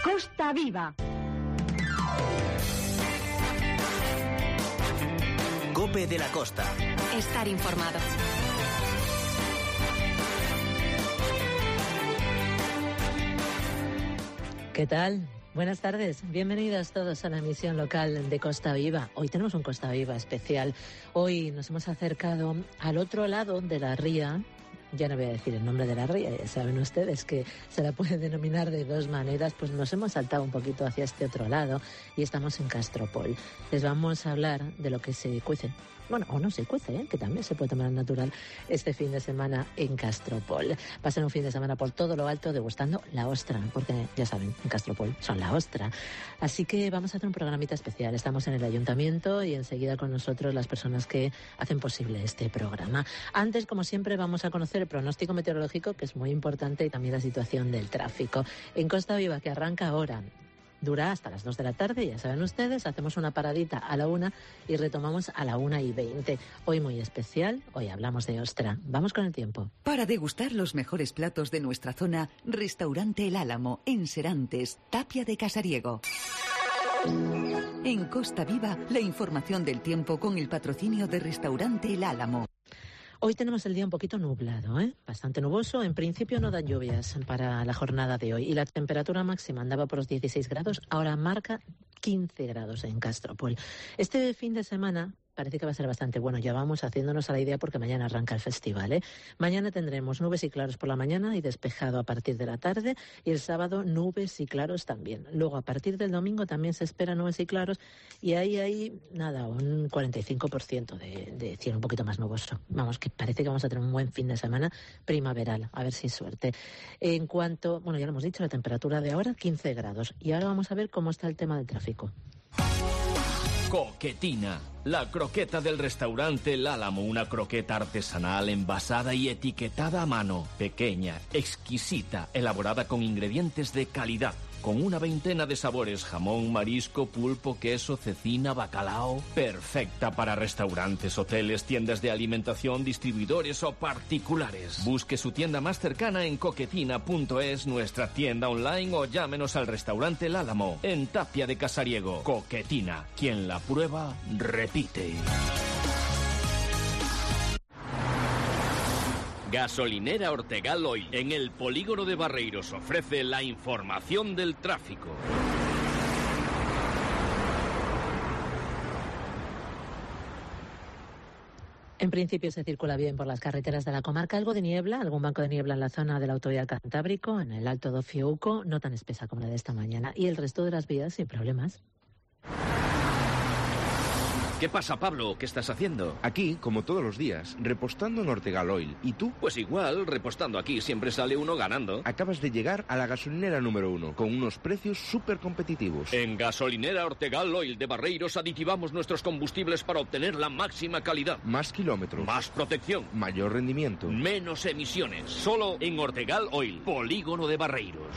Costa Viva. COPE de la Costa. Estar informado. ¿Qué tal? Buenas tardes, bienvenidos todos a la emisión local de Costa Viva. Hoy tenemos un Costa Viva especial. Hoy nos hemos acercado al otro lado de la ría. Ya no voy a decir el nombre de la ría, ya saben ustedes que se la puede denominar de dos maneras, pues nos hemos saltado un poquito hacia este otro llado y estamos en Castropol. Les vamos a hablar de lo que se cuece, bueno, o no se cuece, que también se puede tomar natural este fin de semana en Castropol. Pasen un fin de semana por todo lo alto degustando la ostra, porque ya saben, en Castropol son la ostra. Así que vamos a hacer un programita especial. Estamos en el ayuntamiento y enseguida con nosotros las personas que hacen posible este programa. Antes, como siempre, vamos a conocer el pronóstico meteorológico, que es muy importante, y también la situación del tráfico. En Costa Viva, que arranca ahora, dura hasta las 2 de la tarde, ya saben ustedes, hacemos una paradita a la 1 y retomamos a la 1:20. Hoy muy especial, hoy hablamos de ostra. Vamos con el tiempo. Para degustar los mejores platos de nuestra zona, Restaurante El Álamo, en Serantes, Tapia de Casariego. En Costa Viva, la información del tiempo con el patrocinio de Restaurante El Álamo. Hoy tenemos el día un poquito nublado, bastante nuboso. En principio no dan lluvias para la jornada de hoy. Y la temperatura máxima andaba por los 16 grados, ahora marca 15 grados en Castropol. Este fin de semana parece que va a ser bastante bueno. Ya vamos haciéndonos a la idea porque mañana arranca el festival. Mañana tendremos nubes y claros por la mañana y despejado a partir de la tarde. Y el sábado nubes y claros también. Luego a partir del domingo también se espera nubes y claros. Y ahí nada, un 45% de cielo un poquito más nuboso. Vamos, que parece que vamos a tener un buen fin de semana primaveral. A ver si es suerte. En cuanto, bueno, ya lo hemos dicho, la temperatura de ahora 15 grados. Y ahora vamos a ver cómo está el tema del tráfico. Coquetina, la croqueta del restaurante El Álamo, una croqueta artesanal envasada y etiquetada a mano, pequeña, exquisita, elaborada con ingredientes de calidad, con una veintena de sabores, jamón, marisco, pulpo, queso, cecina, bacalao, perfecta para restaurantes, hoteles, tiendas de alimentación, distribuidores o particulares. Busque su tienda más cercana en coquetina.es, nuestra tienda online, o llámenos al restaurante El Álamo, en Tapia de Casariego. Coquetina, quien la prueba, repite. Gasolinera Ortegal Oil, en el polígono de Barreiros, ofrece la información del tráfico. En principio se circula bien por las carreteras de la comarca. Algo de niebla, algún banco de niebla en la zona de la autovía Cantábrico, en el Alto do Fiouco, no tan espesa como la de esta mañana. Y el resto de las vías sin problemas. ¿Qué pasa, Pablo? ¿Qué estás haciendo? Aquí, como todos los días, repostando en Ortegal Oil. ¿Y tú? Pues igual, repostando aquí, siempre sale uno ganando. Acabas de llegar a la gasolinera número 1, con unos precios súper competitivos. En Gasolinera Ortegal Oil de Barreiros aditivamos nuestros combustibles para obtener la máxima calidad. Más kilómetros. Más protección. Mayor rendimiento. Menos emisiones. Solo en Ortegal Oil, polígono de Barreiros.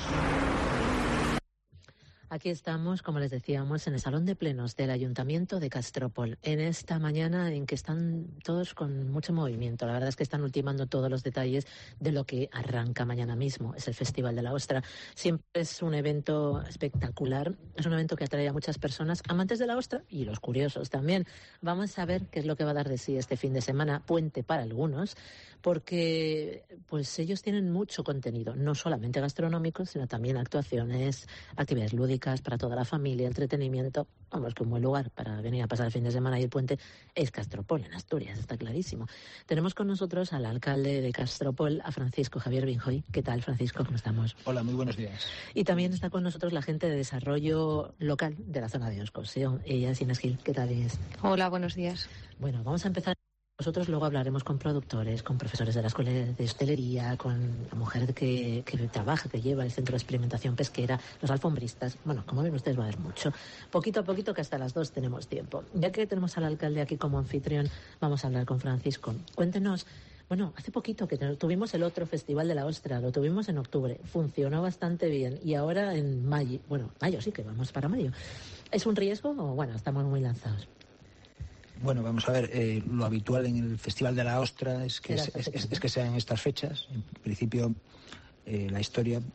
Aquí estamos, como les decíamos, en el Salón de Plenos del Ayuntamiento de Castropol, en esta mañana en que están todos con mucho movimiento. La verdad es que están ultimando todos los detalles de lo que arranca mañana mismo. Es el Festival de la Ostra. Siempre es un evento espectacular, es un evento que atrae a muchas personas, amantes de la ostra y los curiosos también. Vamos a ver qué es lo que va a dar de sí este fin de semana, puente para algunos, porque pues ellos tienen mucho contenido, no solamente gastronómico, sino también actuaciones, actividades lúdicas para toda la familia, entretenimiento. Vamos, que un buen lugar para venir a pasar el fin de semana y el puente es Castropol, en Asturias, está clarísimo. Tenemos con nosotros al alcalde de Castropol, a Francisco Javier Binjoy. ¿Qué tal, Francisco? ¿Cómo estamos? Hola, muy buenos días. Y también está con nosotros la gente de desarrollo local de la zona de Oscosión. Ella es Inés Gil. ¿Qué tal, Inés? Hola, buenos días. Bueno, vamos a empezar. Nosotros luego hablaremos con productores, con profesores de la Escuela de Hostelería, con la mujer que trabaja, que lleva el Centro de Experimentación Pesquera, los alfombristas. Bueno, como ven ustedes va a haber mucho. Poquito a poquito, que hasta las 2 tenemos tiempo. Ya que tenemos al alcalde aquí como anfitrión, vamos a hablar con Francisco. Cuéntenos, bueno, hace poquito que tuvimos el otro Festival de la Ostra, lo tuvimos en octubre, funcionó bastante bien. Y ahora en mayo, sí que vamos para mayo. ¿Es un riesgo o bueno, estamos muy lanzados? Bueno, vamos a ver, lo habitual en el Festival de la Ostra es que sean estas fechas. En principio, la historia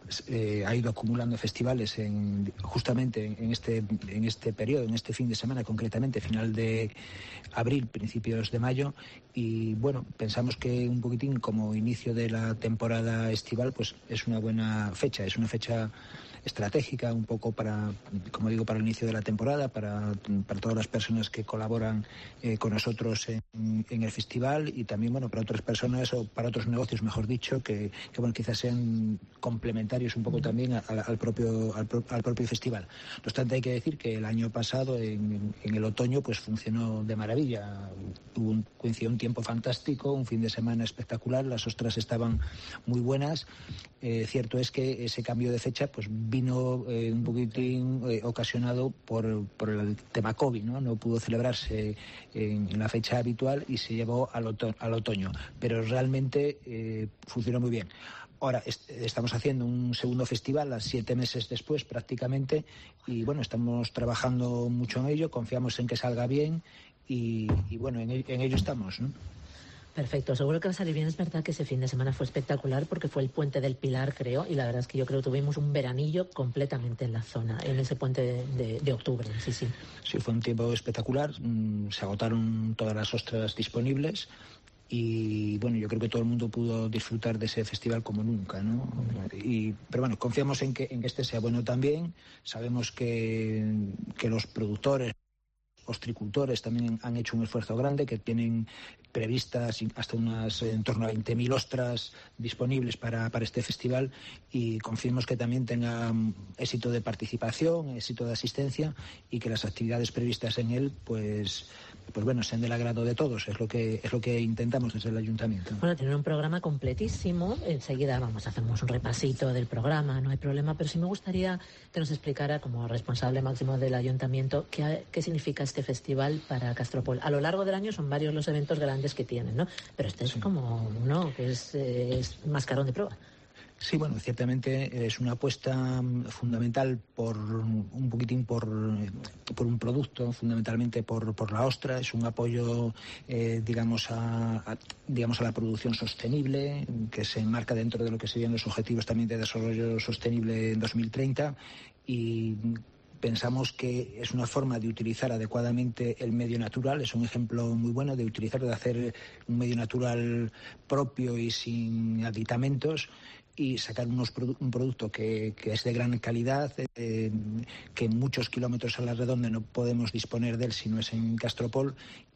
ha ido acumulando festivales justamente en este periodo, en este fin de semana, concretamente final de abril, principios de mayo, y bueno, pensamos que un poquitín como inicio de la temporada estival, pues es una buena fecha, es una fecha estratégica un poco para, como digo, para el inicio de la temporada, para todas las personas que colaboran con nosotros en el festival, y también, bueno, para otras personas o para otros negocios, mejor dicho, que bueno, quizás sean complementarios un poco también al propio festival. No obstante, hay que decir que el año pasado, en el otoño, pues funcionó de maravilla. Coincidió un tiempo fantástico, un fin de semana espectacular, las ostras estaban muy buenas. Cierto es que ese cambio de fecha pues vino un poquitín ocasionado por el tema COVID, ¿no? No pudo celebrarse en la fecha habitual y se llevó al otoño, pero realmente funcionó muy bien. Ahora estamos haciendo un segundo festival 7 meses después prácticamente, y bueno, estamos trabajando mucho en ello, confiamos en que salga bien y bueno, en ello estamos, ¿no? Perfecto, seguro que va a salir bien. Es verdad que ese fin de semana fue espectacular porque fue el Puente del Pilar, creo, y la verdad es que yo creo que tuvimos un veranillo completamente en la zona, en ese puente de octubre, sí. Sí, fue un tiempo espectacular, se agotaron todas las ostras disponibles y bueno, yo creo que todo el mundo pudo disfrutar de ese festival como nunca, ¿no? Pero bueno, confiamos en que este sea bueno también. Sabemos que los productores, ostricultores también han hecho un esfuerzo grande, que tienen previstas hasta en torno a 20.000 ostras disponibles para este festival, y confiemos que también tenga éxito de participación, éxito de asistencia, y que las actividades previstas en él pues bueno, sean del agrado de todos. Es lo que intentamos desde el ayuntamiento. Bueno, tienen un programa completísimo. Enseguida hacemos un repasito del programa, no hay problema, pero sí me gustaría que nos explicara, como responsable máximo del ayuntamiento, qué significa este festival para Castropol. A lo largo del año son varios los eventos grandes que tienen, ¿no? Pero este es como uno que es mascarón de prueba. Sí, bueno, ciertamente es una apuesta fundamental por un un producto, fundamentalmente por la ostra. Es un apoyo, digamos a la producción sostenible, que se enmarca dentro de lo que serían los objetivos también de desarrollo sostenible en 2030, y pensamos que es una forma de utilizar adecuadamente el medio natural. Es un ejemplo muy bueno de hacer un medio natural propio y sin aditamentos, y sacar un producto que es de gran calidad, que en muchos kilómetros a la redonda no podemos disponer de él si no es en Castropol,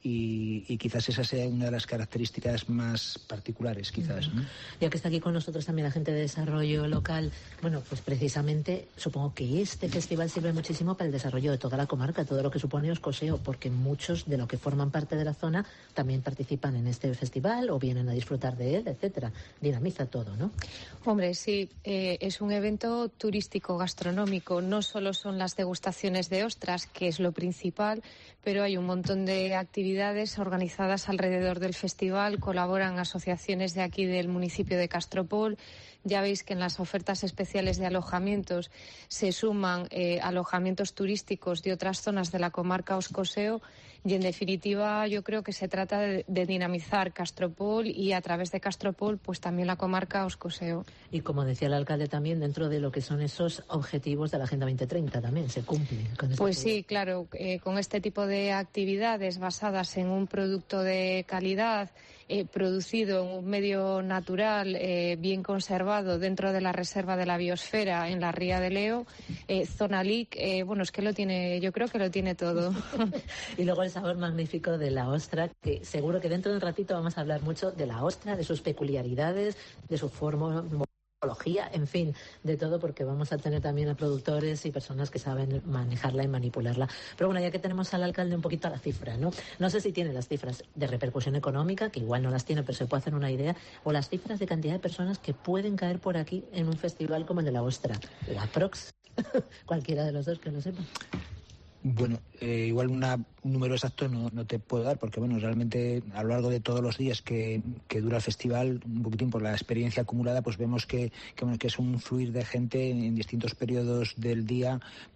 y quizás esa sea una de las características más particulares, quizás, ¿no? Ya que está aquí con nosotros también la gente de desarrollo local, bueno, pues precisamente supongo que este festival sirve muchísimo para el desarrollo de toda la comarca, todo lo que supone Oscoseo, porque muchos de los que forman parte de la zona también participan en este festival o vienen a disfrutar de él, etcétera. Dinamiza todo, ¿no? Hombre, sí, es un evento turístico gastronómico. No solo son las degustaciones de ostras, que es lo principal, pero hay un montón de actividades organizadas alrededor del festival. Colaboran asociaciones de aquí del municipio de Castropol. Ya veis que en las ofertas especiales de alojamientos se suman alojamientos turísticos de otras zonas de la comarca Oscoseo, y en definitiva yo creo que se trata de dinamizar Castropol y a través de Castropol pues también la comarca Oscoseo. Y como decía el alcalde también, dentro de lo que son esos objetivos de la Agenda 2030 también se cumplen. Pues sí, claro, con este tipo de actividades basadas en un producto de calidad, producido en un medio natural, bien conservado dentro de la reserva de la biosfera en la Ría de Leo, Zona LIC, bueno, es que yo creo que lo tiene todo. Y luego el sabor magnífico de la ostra, que seguro que dentro de un ratito vamos a hablar mucho de la ostra, de sus peculiaridades, de su morfología, en fin, de todo, porque vamos a tener también a productores y personas que saben manejarla y manipularla. Pero bueno, ya que tenemos al alcalde un poquito a la cifra, ¿no? No sé si tiene las cifras de repercusión económica, que igual no las tiene, pero se puede hacer una idea, o las cifras de cantidad de personas que pueden caer por aquí en un festival como el de la ostra. La Prox, cualquiera de los dos que lo sepa. Bueno, igual un número exacto no te puedo dar, porque bueno, realmente a lo largo de todos los días que dura el festival, un poquitín por la experiencia acumulada, pues vemos que es un fluir de gente en distintos periodos del día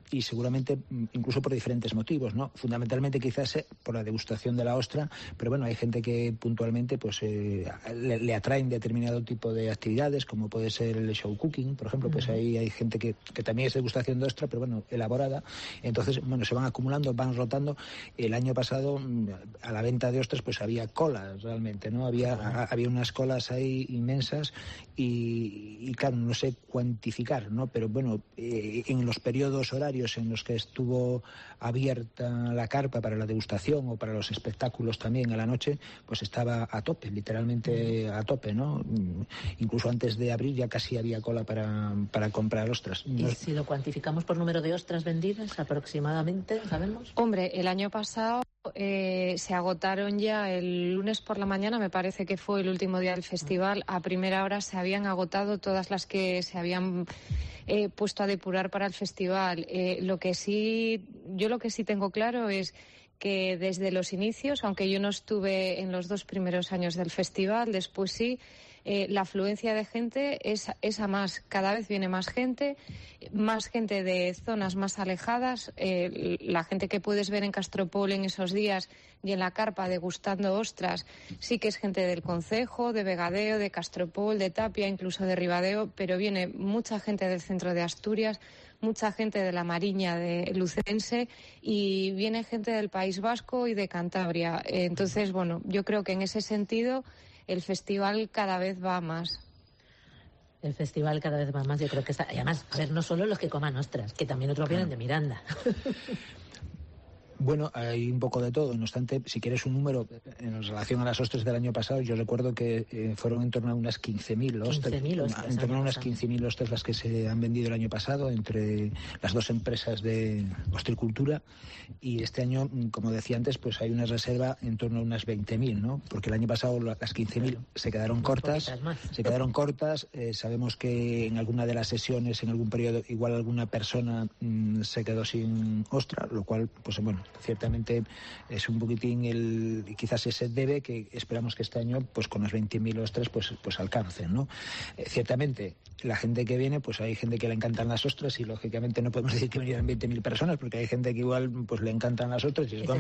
y seguramente incluso por diferentes motivos, ¿no? Fundamentalmente quizás por la degustación de la ostra, pero bueno, hay gente que puntualmente pues le atraen determinado tipo de actividades, como puede ser el show cooking, por ejemplo, pues ahí hay gente que también es degustación de ostra, pero bueno, elaborada. Entonces, bueno, se van acumulando, van rotando. El año pasado, a la venta de ostras, pues había colas realmente, ¿no? Había unas colas ahí inmensas y claro, no sé cuantificar, ¿no? Pero bueno, en los periodos horarios en los que estuvo abierta la carpa para la degustación o para los espectáculos también a la noche, pues estaba a tope, literalmente a tope, ¿no? Incluso antes de abrir ya casi había cola para comprar ostras. ¿Y si lo cuantificamos por número de ostras vendidas aproximadamente, sabemos? Hombre, el año pasado se agotaron ya el lunes por la mañana, me parece que fue el último día del festival. A primera hora se habían agotado todas las que se habían puesto a depurar para el festival. Lo que sí tengo claro es que desde los inicios, aunque yo no estuve en los 2 primeros años del festival, después sí, la afluencia de gente es a más. Cada vez viene más gente de zonas más alejadas. La gente que puedes ver en Castropol en esos días y en la carpa degustando ostras, sí que es gente del concejo, de Vegadeo, de Castropol, de Tapia, incluso de Ribadeo, pero viene mucha gente del centro de Asturias, mucha gente de la Mariña de Lucense y viene gente del País Vasco y de Cantabria. Entonces, bueno, yo creo que en ese sentido el festival cada vez va más. El festival cada vez va más, yo creo que está. Y además, a ver, no solo los que coman ostras, que también otros vienen de Miranda. Bueno, hay un poco de todo. No obstante, si quieres un número en relación a las ostras del año pasado, yo recuerdo que fueron en torno a unas 15.000 ostras. En torno a unas 15.000 ostras las que se han vendido el año pasado entre las 2 empresas de ostricultura. Y este año, como decía antes, pues hay una reserva en torno a unas 20.000, ¿no? Porque el año pasado las 15.000 se quedaron cortas. Sabemos que en alguna de las sesiones, en algún periodo, igual alguna persona se quedó sin ostra, lo cual, pues bueno, ciertamente es un poquitín quizás ese debe que esperamos que este año pues con las 20.000 ostras pues alcancen, ¿no? Ciertamente la gente que viene, pues hay gente que le encantan las ostras y lógicamente no podemos decir que vinieran 20.000 personas porque hay gente que igual pues le encantan las ostras y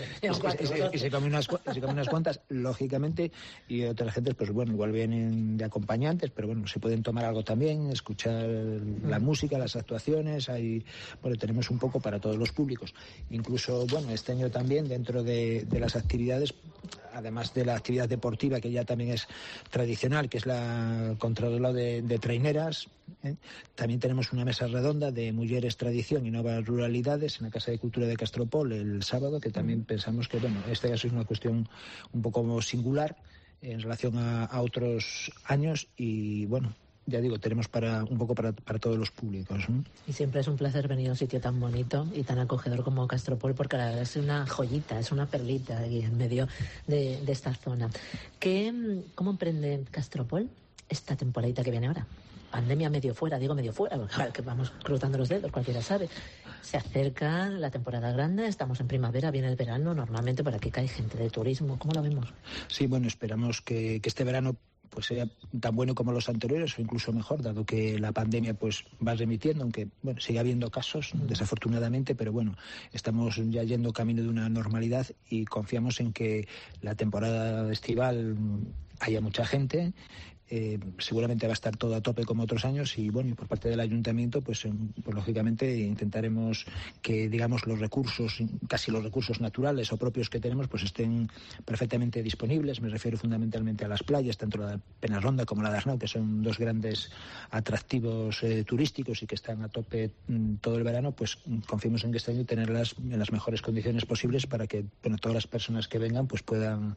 se come unas cuantas, lógicamente, y otras gentes pues bueno, igual vienen de acompañantes, pero bueno, se pueden tomar algo también, escuchar la música, las actuaciones, tenemos un poco para todos los públicos. Incluso, bueno, este año también dentro de las actividades, además de la actividad deportiva que ya también es tradicional, que es la contrarreloj de traineras, también tenemos una mesa redonda de Mujeres, Tradición y Nuevas Ruralidades en la Casa de Cultura de Castropol el sábado, que también pensamos que, bueno, este caso es una cuestión un poco singular en relación a otros años y, bueno, ya digo, tenemos para todos los públicos, ¿no? Y siempre es un placer venir a un sitio tan bonito y tan acogedor como Castropol, porque la verdad es una joyita, es una perlita aquí en medio de esta zona. ¿Cómo emprende Castropol esta temporadita que viene ahora? Pandemia medio fuera, porque que vamos cruzando los dedos, cualquiera sabe. Se acerca la temporada grande, estamos en primavera, viene el verano, normalmente por aquí cae gente de turismo. ¿Cómo lo vemos? Sí, bueno, esperamos que este verano pues sea tan bueno como los anteriores o incluso mejor, dado que la pandemia pues va remitiendo, aunque bueno, sigue habiendo casos desafortunadamente, pero bueno, estamos ya yendo camino de una normalidad y confiamos en que la temporada estival haya mucha gente. Seguramente va a estar todo a tope como otros años y bueno, y por parte del ayuntamiento pues lógicamente intentaremos que digamos los recursos, casi los recursos naturales o propios que tenemos pues estén perfectamente disponibles. Me refiero fundamentalmente a las playas, tanto la de Penarronda como la de Arnau, que son 2 grandes atractivos turísticos y que están a tope todo el verano. Pues confiamos en que este año tenerlas en las mejores condiciones posibles para que bueno, todas las personas que vengan pues puedan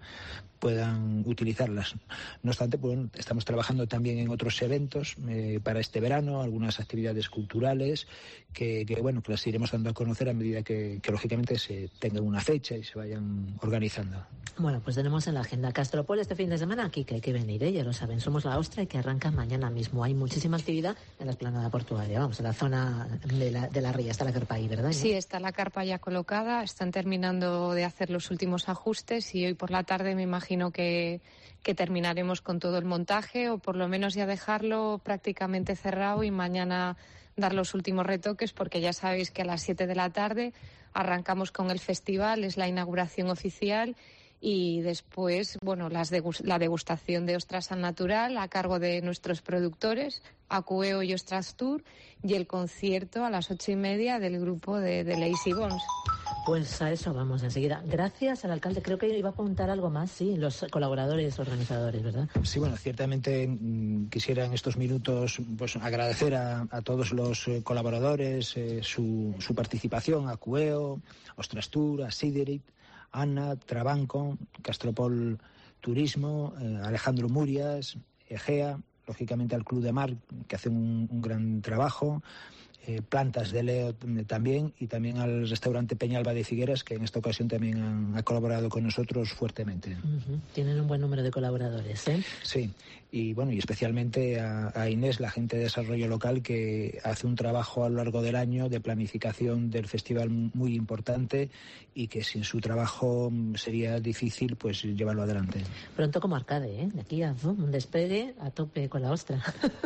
utilizarlas. No obstante, pues, bueno, estamos trabajando también en otros eventos para este verano, algunas actividades culturales que las iremos dando a conocer a medida que lógicamente se tenga una fecha y se vayan organizando. Bueno, pues tenemos en la agenda Castropol este fin de semana aquí, que hay que venir, ya lo saben, somos la Ostra y que arranca mañana mismo. Hay muchísima actividad en la explanada portuaria, vamos, en la zona de la ría, está la carpa ahí, ¿verdad? Sí, está la carpa ya colocada, están terminando de hacer los últimos ajustes y hoy por la tarde me imagino que terminaremos con todo el montaje o por lo menos ya dejarlo prácticamente cerrado y mañana dar los últimos retoques, porque ya sabéis que a las 7 de la tarde arrancamos con el festival, es la inauguración oficial, y después, bueno, la degustación de ostras al natural a cargo de nuestros productores, Acueo y Ostras Tour, y el concierto a las 8:30 del grupo de Lazy Bones. Pues a eso vamos enseguida. Gracias al alcalde. Creo que iba a apuntar algo más, sí, los colaboradores, organizadores, ¿verdad? Sí, bueno, ciertamente quisiera en estos minutos pues agradecer a todos los colaboradores su participación, a Acueo, Ostras Tour, a Siderit, Ana, Trabanco, Castropol Turismo, Alejandro Murias, Egea, lógicamente al Club de Mar, que hace un gran trabajo, Plantas de Leo también, y también al restaurante Peñalba de Figueras, que en esta ocasión también ha colaborado con nosotros fuertemente. Tienen un buen número de colaboradores, ¿eh? Sí, y bueno, y especialmente a Inés, la gente de desarrollo local, que hace un trabajo a lo largo del año de planificación del festival muy importante, y que sin su trabajo sería difícil pues llevarlo adelante. Pronto como Arcade, ¿eh? De aquí a un despegue a tope con la ostra.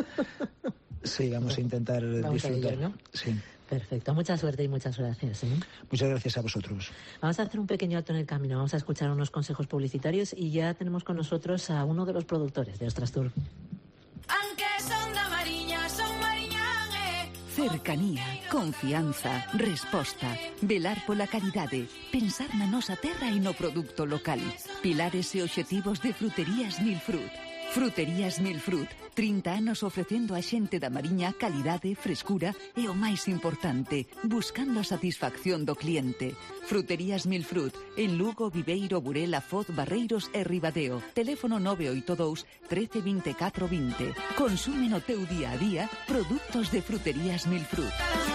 Sí, vamos a intentar disfrutar. A ello, ¿no? Sí. Perfecto, mucha suerte y muchas gracias, ¿eh? Muchas gracias a vosotros. Vamos a hacer un pequeño alto en el camino, vamos a escuchar unos consejos publicitarios y ya tenemos con nosotros a uno de los productores de Ostras Tour. Aunque son da Mariña, son mariñanes. Cercanía, confianza, resposta, velar pola calidade, pensar na nosa terra e no produto local. Pilares e obxectivos de Fruterías Milfrut. Fruterías Milfrut, 30 anos ofrecendo a xente da Mariña calidade, frescura e o máis importante, buscando a satisfacción do cliente. Fruterías Milfrut, en Lugo, Viveiro, Burela, Foz, Barreiros e Ribadeo. Teléfono 982 13 24 20. Consume no teu día a día produtos de Fruterías Milfrut.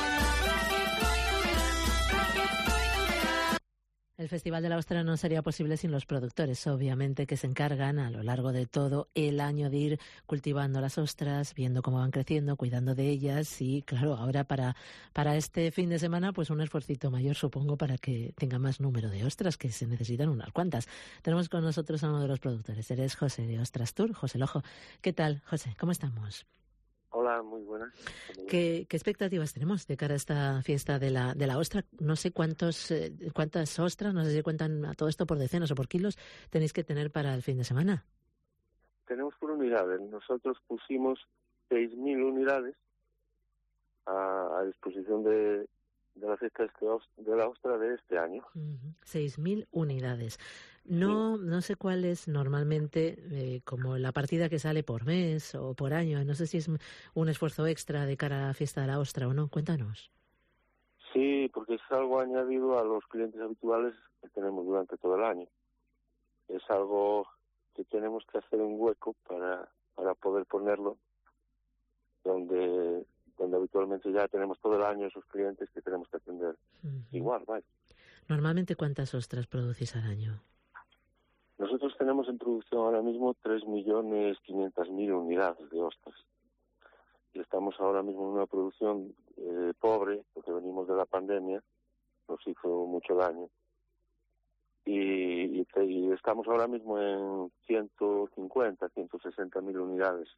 El Festival de la Ostra no sería posible sin los productores, obviamente, que se encargan a lo largo de todo el año de ir cultivando las ostras, viendo cómo van creciendo, cuidando de ellas y, claro, ahora para este fin de semana, pues un esfuercito mayor, supongo, para que tenga más número de ostras, que se necesitan unas cuantas. Tenemos con nosotros a uno de los productores, eres José de Ostras Tour, José Lojo. ¿Qué tal, José? ¿Cómo estamos? Hola, muy buenas. ¿Qué expectativas tenemos de cara a esta fiesta de la ostra? No sé cuántas ostras, no sé si cuentan a todo esto por decenas o por kilos, tenéis que tener para el fin de semana. Tenemos por unidades. Nosotros pusimos 6.000 unidades a disposición de la fiesta de la ostra de este año. 6.000 unidades. No sé cuál es normalmente como la partida que sale por mes o por año. No sé si es un esfuerzo extra de cara a la fiesta de la ostra o no. Cuéntanos. Sí, porque es algo añadido a los clientes habituales que tenemos durante todo el año. Es algo que tenemos que hacer un hueco para poder ponerlo donde habitualmente ya tenemos todo el año esos clientes que tenemos que atender. Igual, vale. Normalmente, ¿cuántas ostras producís al año? Nosotros tenemos en producción ahora mismo 3.500.000 unidades de ostras. Y estamos ahora mismo en una producción pobre, porque venimos de la pandemia, nos hizo mucho daño. Y estamos ahora mismo en 150.000, 160.000 unidades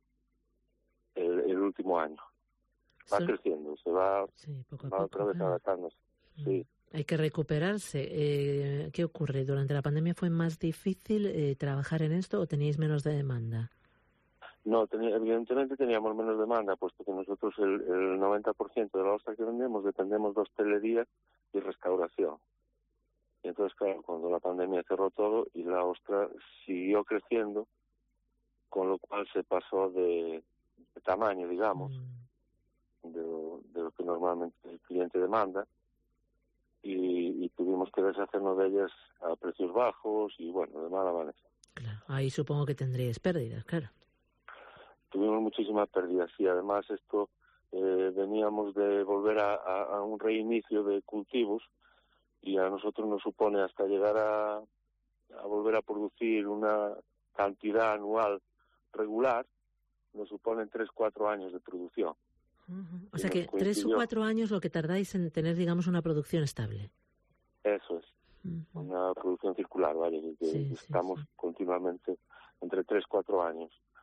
el último año. Va creciendo, se va, poco a poco, otra vez adaptándose. Sí. Hay que recuperarse. ¿Qué ocurre? ¿Durante la pandemia fue más difícil trabajar en esto o teníais menos de demanda? No, evidentemente teníamos menos demanda, puesto que nosotros el 90% de la ostra que vendemos dependemos de hostelería y restauración. Y entonces, claro, cuando la pandemia cerró todo y la ostra siguió creciendo, con lo cual se pasó de tamaño, digamos, de lo que normalmente el cliente demanda, y tuvimos que deshacernos de ellas a precios bajos y, bueno, de mala manera. Claro, ahí supongo que tendríais pérdidas, claro. Tuvimos muchísimas pérdidas y además esto veníamos de volver a un reinicio de cultivos y a nosotros nos supone hasta llegar a volver a producir una cantidad anual regular, nos suponen 3-4 años de producción. O sea que 3 o 4 años lo que tardáis en tener, digamos, una producción estable. Eso es, una producción circular, ¿vale? Estamos continuamente entre 3-4 años.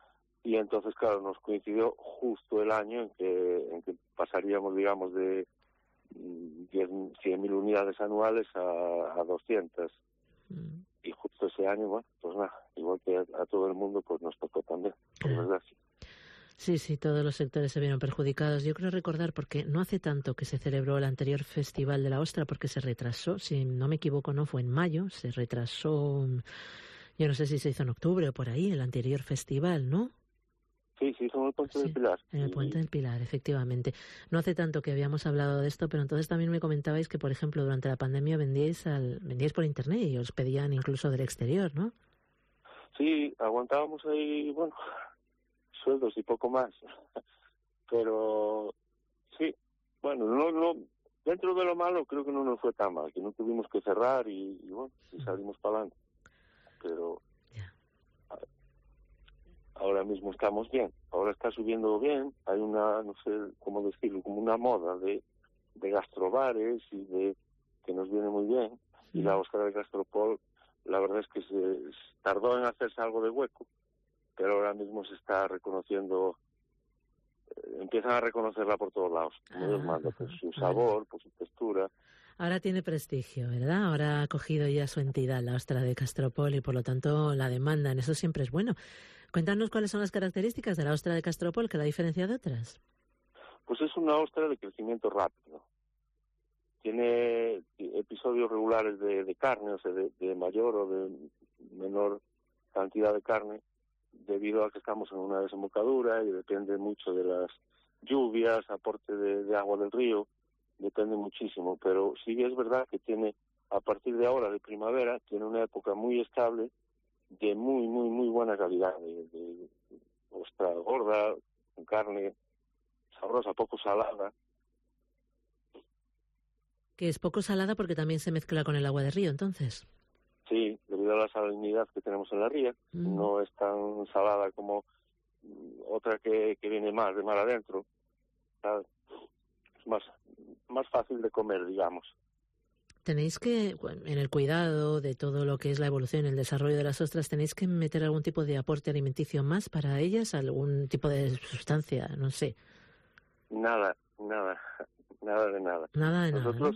Y entonces, claro, nos coincidió justo el año en que pasaríamos, digamos, de 100.000 unidades anuales a 200. Y justo ese año, bueno, pues nada, igual que a todo el mundo, pues nos tocó también, por desgracia. Sí, todos los sectores se vieron perjudicados. Yo creo recordar, porque no hace tanto que se celebró el anterior Festival de la Ostra, porque se retrasó, si no me equivoco, no fue en mayo, se retrasó, yo no sé si se hizo en octubre o por ahí, el anterior festival, ¿no? Sí, se hizo en el Puente del Pilar. En el Puente del Pilar, efectivamente. No hace tanto que habíamos hablado de esto, pero entonces también me comentabais que, por ejemplo, durante la pandemia vendíais por internet y os pedían incluso del exterior, ¿no? Sí, aguantábamos ahí, bueno, sueldos y poco más. Pero sí, bueno, no dentro de lo malo creo que no nos fue tan mal, que no tuvimos que cerrar y bueno, y salimos para adelante. Pero ahora mismo estamos bien, ahora está subiendo bien, hay una, no sé cómo decirlo, como una moda de gastrobares y que nos viene muy bien. Y la Ostra de Gastropol, la verdad es que se tardó en hacerse algo de hueco, pero ahora mismo se está reconociendo, empiezan a reconocerla por todos lados, como Dios manda, por su sabor, por su textura. Ahora tiene prestigio, ¿verdad? Ahora ha cogido ya su entidad, la Ostra de Gastropol, y por lo tanto la demanda en eso siempre es bueno. Cuéntanos cuáles son las características de la Ostra de Gastropol que la diferencia de otras. Pues es una ostra de crecimiento rápido. Tiene episodios regulares de carne, o sea, de mayor o de menor cantidad de carne, debido a que estamos en una desembocadura y depende mucho de las lluvias, aporte de agua del río, depende muchísimo. Pero sí es verdad que tiene, a partir de ahora, de primavera, tiene una época muy estable, de muy, muy, muy buena calidad, de ostra gorda, con carne sabrosa, poco salada. Que es poco salada porque también se mezcla con el agua de río, entonces. Sí, debido a la salinidad que tenemos en la ría, no es tan salada como otra que viene más de mar adentro. ¿Sabes? Es más fácil de comer, digamos. Tenéis que, en el cuidado de todo lo que es la evolución, el desarrollo de las ostras, ¿tenéis que meter algún tipo de aporte alimenticio más para ellas? ¿Algún tipo de sustancia? No sé. Nada de nada. Nada de nosotros,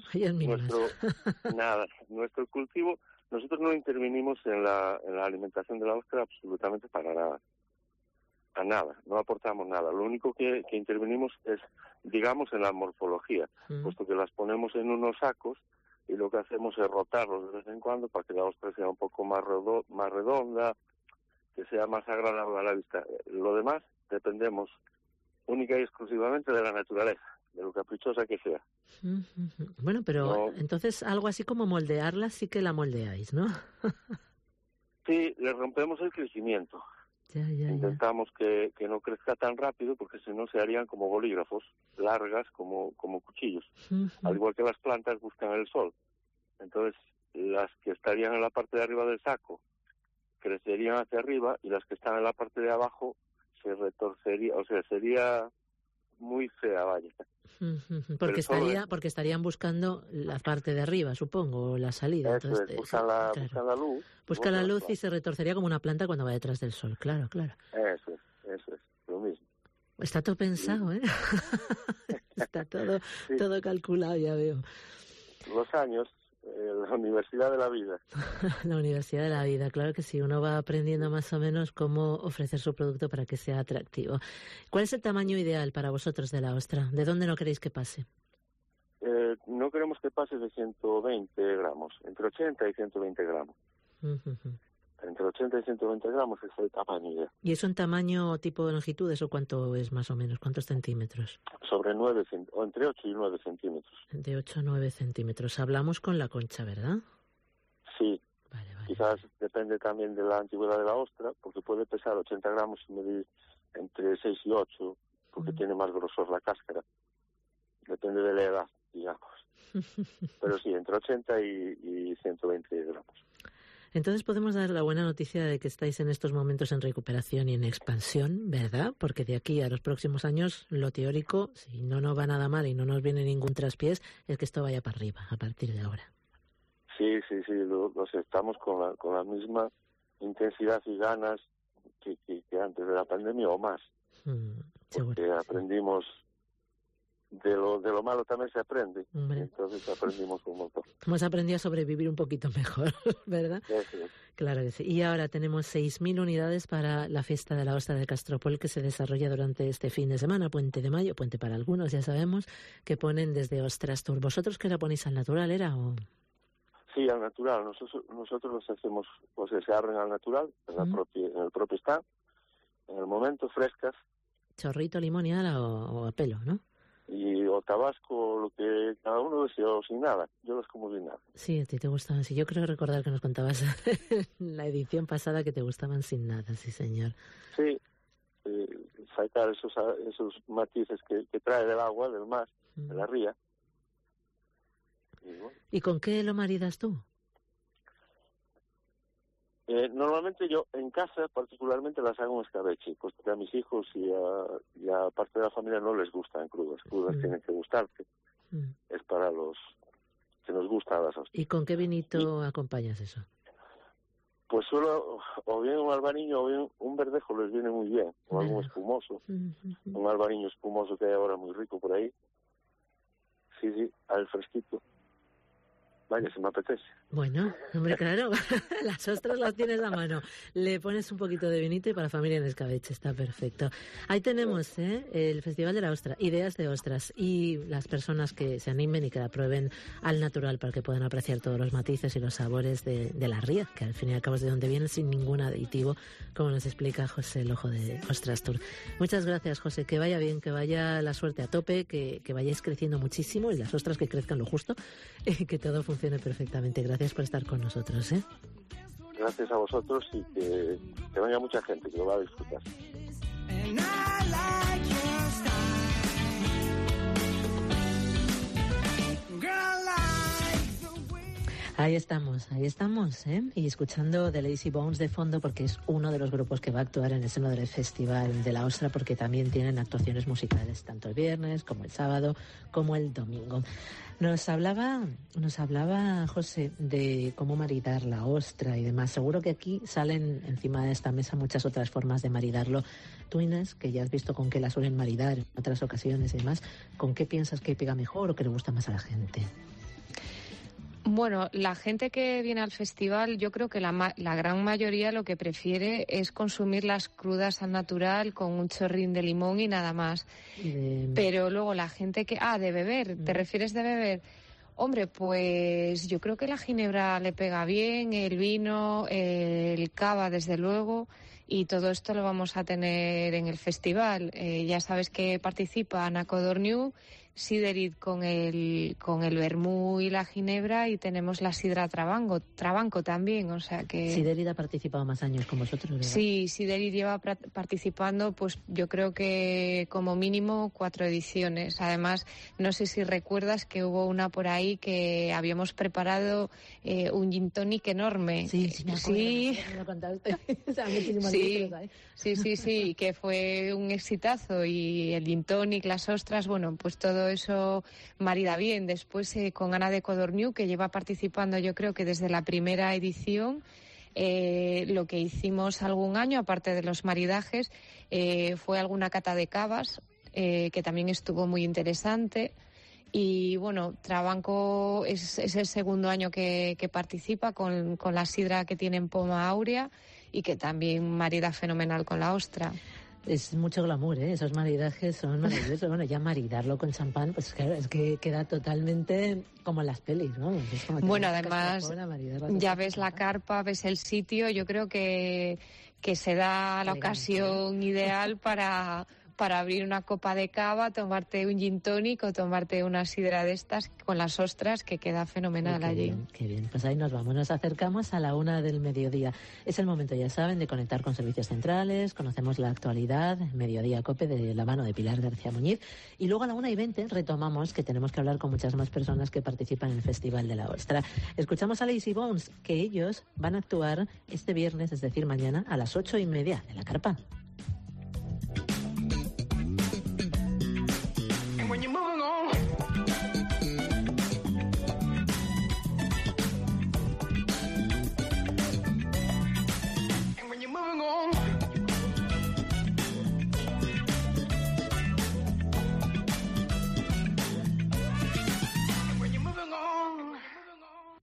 nada, ¿no? Nuestro cultivo, nosotros no intervinimos en la alimentación de la ostra absolutamente para nada. A nada, no aportamos nada. Lo único que intervenimos es, digamos, en la morfología, puesto que las ponemos en unos sacos y lo que hacemos es rotarlos de vez en cuando para que la ostra sea un poco más redonda, que sea más agradable a la vista. Lo demás dependemos única y exclusivamente de la naturaleza, de lo caprichosa que sea. Bueno, pero entonces algo así como moldearla sí que la moldeáis, ¿no? Sí, le rompemos el crecimiento. Intentamos que no crezca tan rápido porque si no se harían como bolígrafos, largas como cuchillos. Al igual que las plantas buscan el sol. Entonces, las que estarían en la parte de arriba del saco crecerían hacia arriba y las que están en la parte de abajo se retorcería, o sea, sería muy fea, vaya. Porque estarían buscando la parte de arriba, supongo, o la salida. Eso entonces, buscan la luz. Busca la luz y se retorcería como una planta cuando va detrás del sol, claro. Eso es, lo mismo. Está todo pensado, ¿eh? Está todo calculado, ya veo. Los años, la Universidad de la Vida. La Universidad de la Vida, claro que sí. Uno va aprendiendo más o menos cómo ofrecer su producto para que sea atractivo. ¿Cuál es el tamaño ideal para vosotros de la ostra? ¿De dónde no queréis que pase? No queremos que pase de 120 gramos, entre 80 y 120 gramos. Entre 80 y 120 gramos es el tamaño ideal. ¿Y eso en tamaño tipo de longitudes o cuánto es más o menos? ¿Cuántos centímetros? Sobre 9, o entre 8 y 9 centímetros. De 8 a 9 centímetros. Hablamos con la concha, ¿verdad? Sí. Vale. Quizás depende también de la antigüedad de la ostra, porque puede pesar 80 gramos y medir entre 6 y 8, porque tiene más grosor la cáscara. Depende de la edad, digamos. Pero sí, entre 80 y 120 gramos. Entonces podemos dar la buena noticia de que estáis en estos momentos en recuperación y en expansión, ¿verdad? Porque de aquí a los próximos años, lo teórico, si no va nada mal y no nos viene ningún traspiés, es que esto vaya para arriba a partir de ahora. Sí, los estamos con la misma intensidad y ganas que antes de la pandemia o más. Porque aprendimos de lo malo también se aprende. Hombre. Entonces aprendimos un montón. Hemos aprendido a sobrevivir un poquito mejor, ¿verdad? Sí. Claro que sí. Y ahora tenemos 6.000 unidades para la fiesta de la ostra de Castropol, que se desarrolla durante este fin de semana, Puente de Mayo, puente para algunos, ya sabemos, que ponen desde Ostrastur. ¿Vosotros qué la ponéis al natural, era o...? Sí, al natural. Nosotros los hacemos, pues se abren al natural, en el propio stand, en el momento, frescas. Chorrito, limón y ala o a pelo, ¿no? Y o tabasco, lo que cada uno desea, o sin nada. Yo los como sin nada. Sí, a ti te gustan así. Yo creo recordar que nos contabas en la edición pasada que te gustaban sin nada, sí, señor. Sí, sacar esos matices que trae del agua, del mar, de la ría. Y, bueno. ¿Y con qué lo maridas tú? Normalmente yo en casa particularmente las hago en escabeche, pues a mis hijos y a parte de la familia no les gustan crudas tienen que gustarte. Es para los que nos gustan las hostias. ¿Y con qué vinito acompañas eso? Pues solo o bien un albariño o bien un verdejo les viene muy bien, o algún espumoso, un albariño espumoso que hay ahora muy rico por ahí. Sí, al fresquito. Vaya, se me apetece. Bueno, hombre, claro, las ostras las tienes a mano. Le pones un poquito de vinito y para familia en escabeche, está perfecto. Ahí tenemos el Festival de la Ostra, ideas de ostras y las personas que se animen y que la prueben al natural para que puedan apreciar todos los matices y los sabores de la ría, que al fin y al cabo es de donde vienen sin ningún aditivo, como nos explica José el Ojo de Ostrastur. Muchas gracias, José, que vaya bien, que vaya la suerte a tope, que vayáis creciendo muchísimo y las ostras que crezcan lo justo y que todo funcione perfectamente. Gracias por estar con nosotros. Gracias a vosotros y que venga mucha gente que lo va a disfrutar. Ahí estamos, y escuchando The Lazy Bones de fondo porque es uno de los grupos que va a actuar en el seno del Festival de la Ostra, porque también tienen actuaciones musicales tanto el viernes como el sábado como el domingo. Nos hablaba José de cómo maridar la ostra y demás. Seguro que aquí salen encima de esta mesa muchas otras formas de maridarlo. Tú, Inés, que ya has visto con qué la suelen maridar en otras ocasiones y demás, ¿con qué piensas que pega mejor o que le gusta más a la gente? Bueno, la gente que viene al festival, yo creo que la gran mayoría lo que prefiere es consumir las crudas al natural con un chorrín de limón y nada más. Pero luego la gente que... de beber, ¿te refieres de beber? Hombre, pues yo creo que la ginebra le pega bien, el vino, el cava, desde luego, y todo esto lo vamos a tener en el festival. Ya sabes que participa Ana Codorniu, Siderit con el vermú y la ginebra, y tenemos la sidra Trabanco también, o sea que... Siderit ha participado más años con vosotros, ¿verdad? Sí, Siderit lleva participando, pues yo creo que como mínimo 4 ediciones. Además, no sé si recuerdas que hubo una por ahí que habíamos preparado un gin tonic enorme. Sí, me acuerdo, me lo contaste. O sea, Sí, que fue un exitazo, y el gin tonic, las ostras, bueno, pues todo eso marida bien. Después con Ana de Codorniu, que lleva participando yo creo que desde la primera edición, lo que hicimos algún año, aparte de los maridajes, fue alguna cata de cavas, que también estuvo muy interesante. Y bueno, Trabanco es el segundo año que participa con la sidra que tiene en Poma Aurea, y que también marida fenomenal con la ostra. Es mucho glamour, esos maridajes son maravillosos. Bueno, ya maridarlo con champán, pues claro, es que queda totalmente como en las pelis, ¿no? Es como bueno, además, ya ves la carpa, ves el sitio, yo creo que se da la ocasión ideal para abrir una copa de cava, tomarte un gin tonic o tomarte una sidra de estas con las ostras, que queda fenomenal allí. Qué bien, pues ahí nos vamos, nos acercamos a la 1 del mediodía. Es el momento, ya saben, de conectar con servicios centrales, conocemos la actualidad, Mediodía Cope, de la mano de Pilar García Muñiz, y luego a la 1:20 retomamos que tenemos que hablar con muchas más personas que participan en el Festival de la Ostra. Escuchamos a Lazy Bones, que ellos van a actuar este viernes, es decir, mañana, a las 8:30 en la carpa. When you're moving on, and when you're moving on,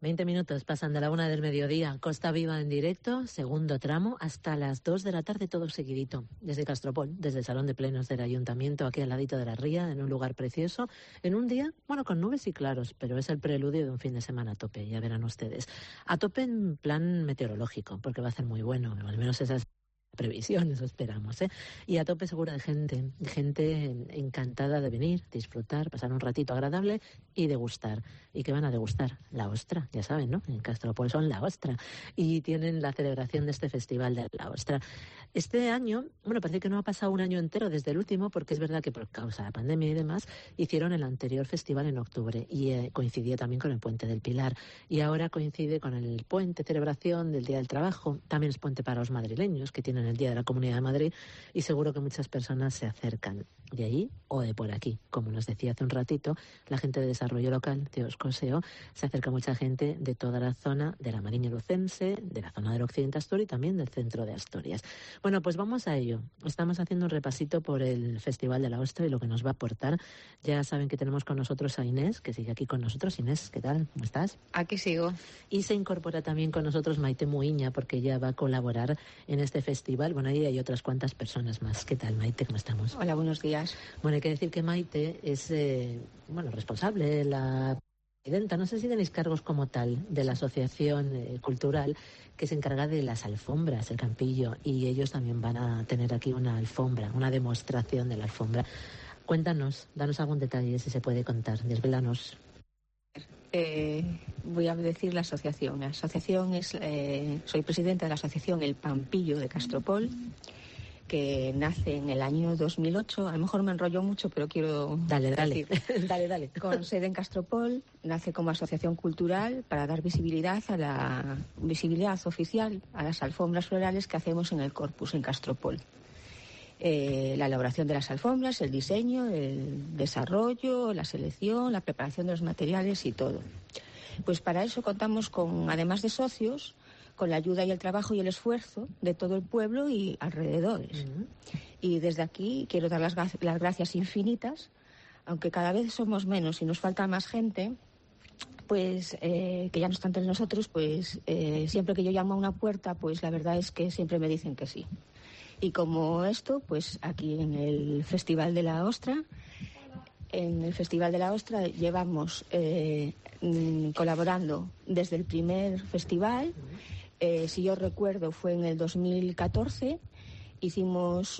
20 minutos pasan de la 1 del mediodía. Costa Viva en directo, segundo tramo, hasta las 2 de la tarde, todo seguidito. Desde Castropol, desde el Salón de Plenos del Ayuntamiento, aquí al ladito de la ría, en un lugar precioso, en un día, bueno, con nubes y claros, pero es el preludio de un fin de semana a tope, ya verán ustedes. A tope en plan meteorológico, porque va a ser muy bueno, al menos esas previsiones, esperamos, ¿eh? Y a tope seguro de gente encantada de venir, disfrutar, pasar un ratito agradable y degustar. ¿Y qué van a degustar? La ostra, ya saben, ¿no? En Castropol son la ostra. Y tienen la celebración de este festival de la ostra. Este año, bueno, parece que no ha pasado un año entero desde el último, porque es verdad que por causa de la pandemia y demás, hicieron el anterior festival en octubre y coincidía también con el Puente del Pilar. Y ahora coincide con el puente, celebración del Día del Trabajo. También es puente para los madrileños, que tienen el Día de la Comunidad de Madrid, y seguro que muchas personas se acercan de allí o de por aquí. Como nos decía hace un ratito, la gente de desarrollo local de Oscoseo, se acerca mucha gente de toda la zona de la Mariña Lucense, de la zona del occidente Astur y también del centro de Asturias. Bueno, pues vamos a ello. Estamos haciendo un repasito por el Festival de la Ostra y lo que nos va a aportar. Ya saben que tenemos con nosotros a Inés, que sigue aquí con nosotros. Inés, ¿qué tal? ¿Cómo estás? Aquí sigo. Y se incorpora también con nosotros Maite Muiña, porque ella va a colaborar en este festival. Bueno, ahí hay otras cuantas personas más. ¿Qué tal, Maite? ¿Cómo estamos? Hola, buenos días. Bueno, hay que decir que Maite es responsable, la presidenta, no sé si tenéis cargos como tal, de la asociación cultural que se encarga de las alfombras, el Campillo, y ellos también van a tener aquí una alfombra, una demostración de la alfombra. Cuéntanos, danos algún detalle si se puede contar, desvélanos. Voy a decir la asociación. La asociación es, soy presidenta de la asociación El Pampillo de Castropol, que nace en el año 2008. A lo mejor me enrollo mucho, pero quiero decir. Dale. Con sede en Castropol, nace como asociación cultural para dar visibilidad oficial a las alfombras florales que hacemos en el Corpus en Castropol. La elaboración de las alfombras, el diseño, el desarrollo, la selección, la preparación de los materiales y todo. Pues para eso contamos con, además de socios, con la ayuda y el trabajo y el esfuerzo de todo el pueblo y alrededores. Y desde aquí quiero dar las gracias infinitas, aunque cada vez somos menos y nos falta más gente, pues que ya no está entre nosotros, pues siempre que yo llamo a una puerta, pues la verdad es que siempre me dicen que sí. Y como esto, pues aquí en el Festival de la Ostra, llevamos colaborando desde el primer festival. Si yo recuerdo, fue en el 2014, hicimos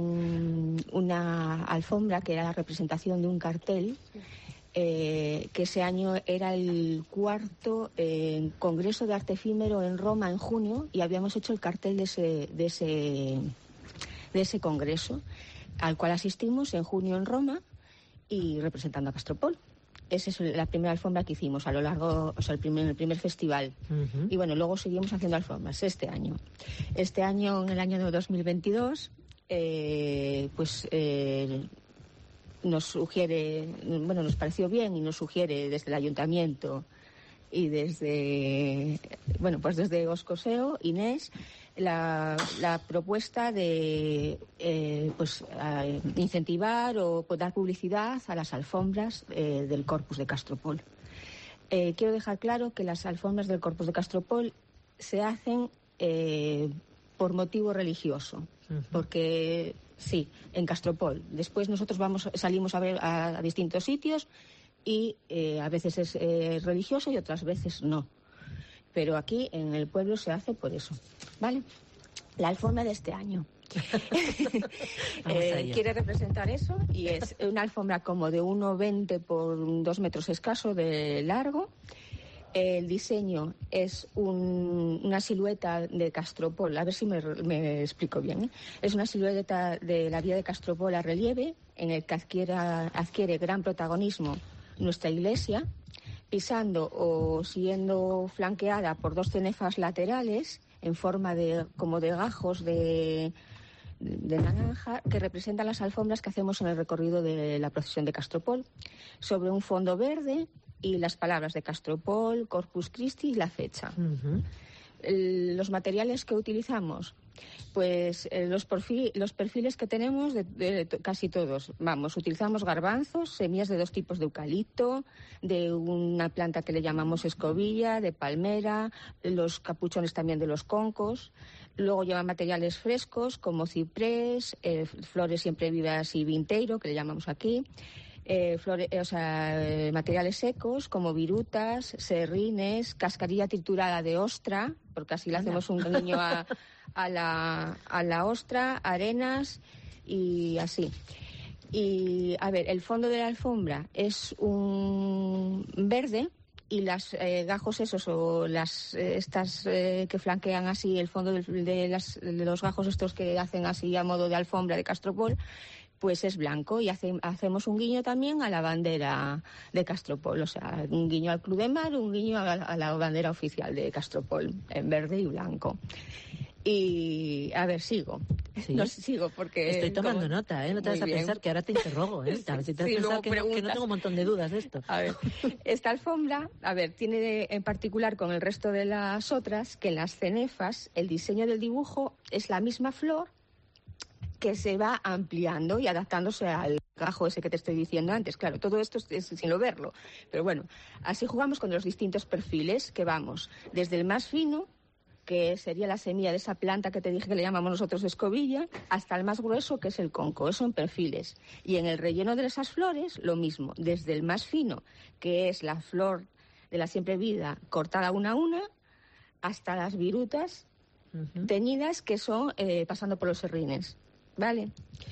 una alfombra que era la representación de un cartel, que ese año era el cuarto Congreso de Arte Efímero en Roma en junio, y habíamos hecho el cartel de ese congreso, al cual asistimos en junio en Roma y representando a Castropol. Esa es la primera alfombra que hicimos a lo largo, o sea, el primer festival. Y bueno, luego seguimos haciendo alfombras este año. Este año, en el año 2022, nos pareció bien y nos sugiere desde el ayuntamiento y desde Oscoseo, Inés, la propuesta de incentivar o dar publicidad a las alfombras del Corpus de Castropol. Quiero dejar claro que las alfombras del Corpus de Castropol se hacen por motivo religioso, porque sí, en Castropol. Después nosotros salimos a ver a distintos sitios y a veces es religioso y otras veces no. Pero aquí en el pueblo se hace por eso, ¿vale? La alfombra de este año quiere representar eso, y es una alfombra como de 1,20 por 2 metros escaso de largo. El diseño es una silueta de Castropol, a ver si me explico bien, ¿eh? Es una silueta de la vía de Castropol a relieve, en el que adquiere gran protagonismo nuestra iglesia, pisando o siendo flanqueada por 2 cenefas laterales en forma como de gajos de naranja, que representan las alfombras que hacemos en el recorrido de la procesión de Castropol, sobre un fondo verde y las palabras de Castropol, Corpus Christi y la fecha. los materiales que utilizamos, pues los perfiles que tenemos de casi todos. Vamos, utilizamos garbanzos, semillas de 2 tipos de eucalipto, de una planta que le llamamos escobilla, de palmera, los capuchones también de los concos. Luego llevan materiales frescos como ciprés, flores siempre vivas y vinteiro, que le llamamos aquí. Materiales secos como virutas, serrines, cascarilla triturada de ostra, porque así le hacemos un guiño a la ostra, arenas y así. Y a ver, el fondo de la alfombra es un verde y las gajos esos o estas que flanquean así el fondo de los gajos estos que hacen así a modo de alfombra de Castropol, pues es blanco, y hacemos un guiño también a la bandera de Castropol, o sea, un guiño al Club de Mar, un guiño a la bandera oficial de Castropol, en verde y blanco. Y, a ver, sigo. ¿Sí? No sigo porque... Estoy tomando nota, ¿eh? No te vas a pensar que ahora te interrogo, ¿eh? A ver si te has pensado que no tengo un montón de dudas de esto. A ver, esta alfombra, tiene en particular con el resto de las otras, que en las cenefas el diseño del dibujo es la misma flor, que se va ampliando y adaptándose al gajo ese que te estoy diciendo antes. Claro, todo esto es sin lo verlo. Pero bueno, así jugamos con los distintos perfiles que vamos. Desde el más fino, que sería la semilla de esa planta que te dije que le llamamos nosotros escobilla, hasta el más grueso, que es el conco. Eso en perfiles. Y en el relleno de esas flores, lo mismo. Desde el más fino, que es la flor de la siempre vida cortada una a una, hasta las virutas teñidas, que son pasando por los serrines. ¿Vale?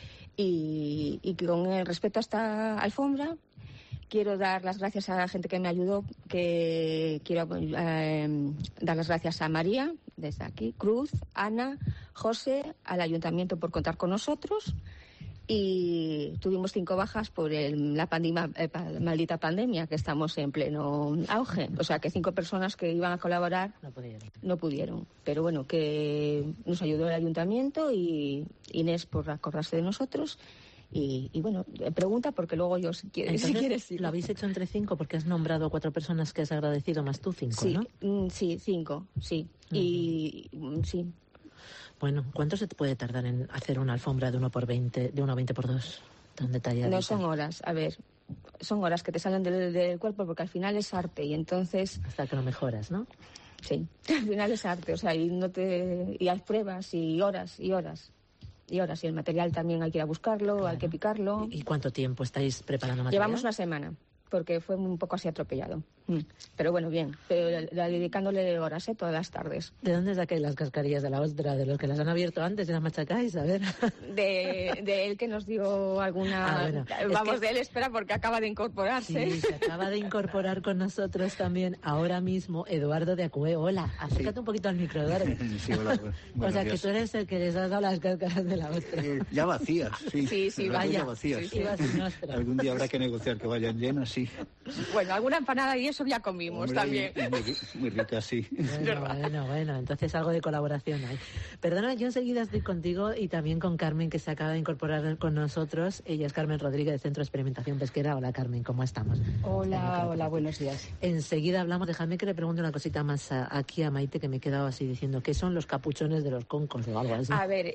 Y con respecto a esta alfombra, quiero dar las gracias a la gente que me ayudó, que quiero dar las gracias a María, desde aquí, Cruz, Ana, José, al Ayuntamiento por contar con nosotros, y tuvimos 5 bajas por la maldita pandemia, que estamos en pleno auge. O sea, que 5 personas que iban a colaborar no pudieron. Pero bueno, que nos ayudó el Ayuntamiento y Inés por acordarse de nosotros. Y bueno, pregunta porque luego yo, si quieres ir. ¿Lo habéis hecho entre 5 porque has nombrado 4 personas que has agradecido, más tú 5, sí, ¿no? Sí, 5, sí. Y sí. Bueno, ¿cuánto se te puede tardar en hacer una alfombra de 1x20, de 1x20x2? Tan detallada. No son horas, a ver, son horas que te salen del cuerpo, porque al final es arte, y entonces... Hasta que lo mejoras, ¿no? Sí, al final es arte, o sea, y hay pruebas y horas y horas. Y el material también hay que ir a buscarlo, claro. Hay que picarlo. ¿Y cuánto tiempo estáis preparando material? Llevamos una semana, porque fue un poco así atropellado. Pero bueno, bien, pero dedicándole horas, todas las tardes. ¿De dónde sacáis las cascarillas de la ostra? ¿De los que las han abierto antes y las machacáis? A ver. De él, que nos dio alguna... bueno, de él, espera, porque acaba de incorporarse. Sí, se acaba de incorporar con nosotros también ahora mismo Eduardo de Acué. Hola, acércate un poquito al micro, Eduardo. Sí, hola. O sea, días. Que tú eres el que les has dado las cáscaras de la ostra. Ya vacías, sí. Sí, vaya. Ya vacías. Sí. Algún día habrá que negociar que vayan llenas, sí. Bueno, alguna empanada y eso ya comimos. Hombre, también. Muy rica, sí. Bueno, entonces algo de colaboración hay. Perdona, yo enseguida estoy contigo y también con Carmen, que se acaba de incorporar con nosotros. Ella es Carmen Rodríguez, de Centro de Experimentación Pesquera. Hola, Carmen, ¿cómo estamos? Hola, buenos días. Enseguida hablamos. Déjame que le pregunte una cosita más aquí a Maite, que me he quedado así diciendo, ¿qué son los capuchones de los concos o algo así? A ver,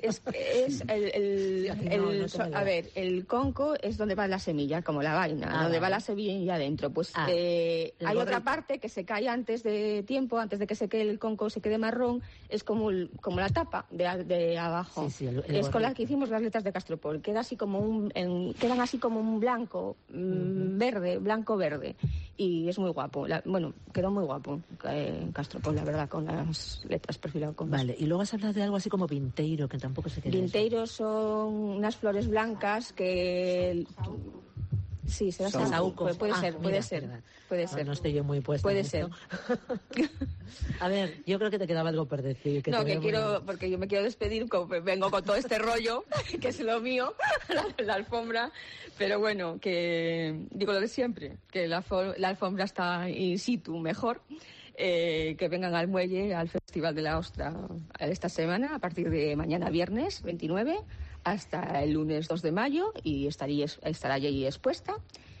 el conco es donde va la semilla, como la vaina, donde va la semilla adentro. Pues hay otra parte que se cae antes de tiempo, antes de que se quede el conco, se quede marrón, es como la tapa de abajo. Sí, es con la que hicimos las letras de Castropol. Quedan así como un blanco, verde, blanco-verde. Y es muy guapo. Quedó muy guapo Castropol, la verdad, con las letras perfiladas. Vale, y luego has hablado de algo así como vinteiro, que tampoco se queda. Vinteiro son unas flores blancas que... Sí, será saúco. Puede ser. No estoy yo muy puesta. Puede ser. A ver, yo creo que te quedaba algo por decir. Porque yo me quiero despedir, vengo con todo este rollo, que es lo mío, la alfombra, pero bueno, que digo lo de siempre, que la alfombra está in situ mejor. Que vengan al muelle, al Festival de la Ostra esta semana, a partir de mañana viernes 29 hasta el lunes 2 de mayo, y estará allí expuesta.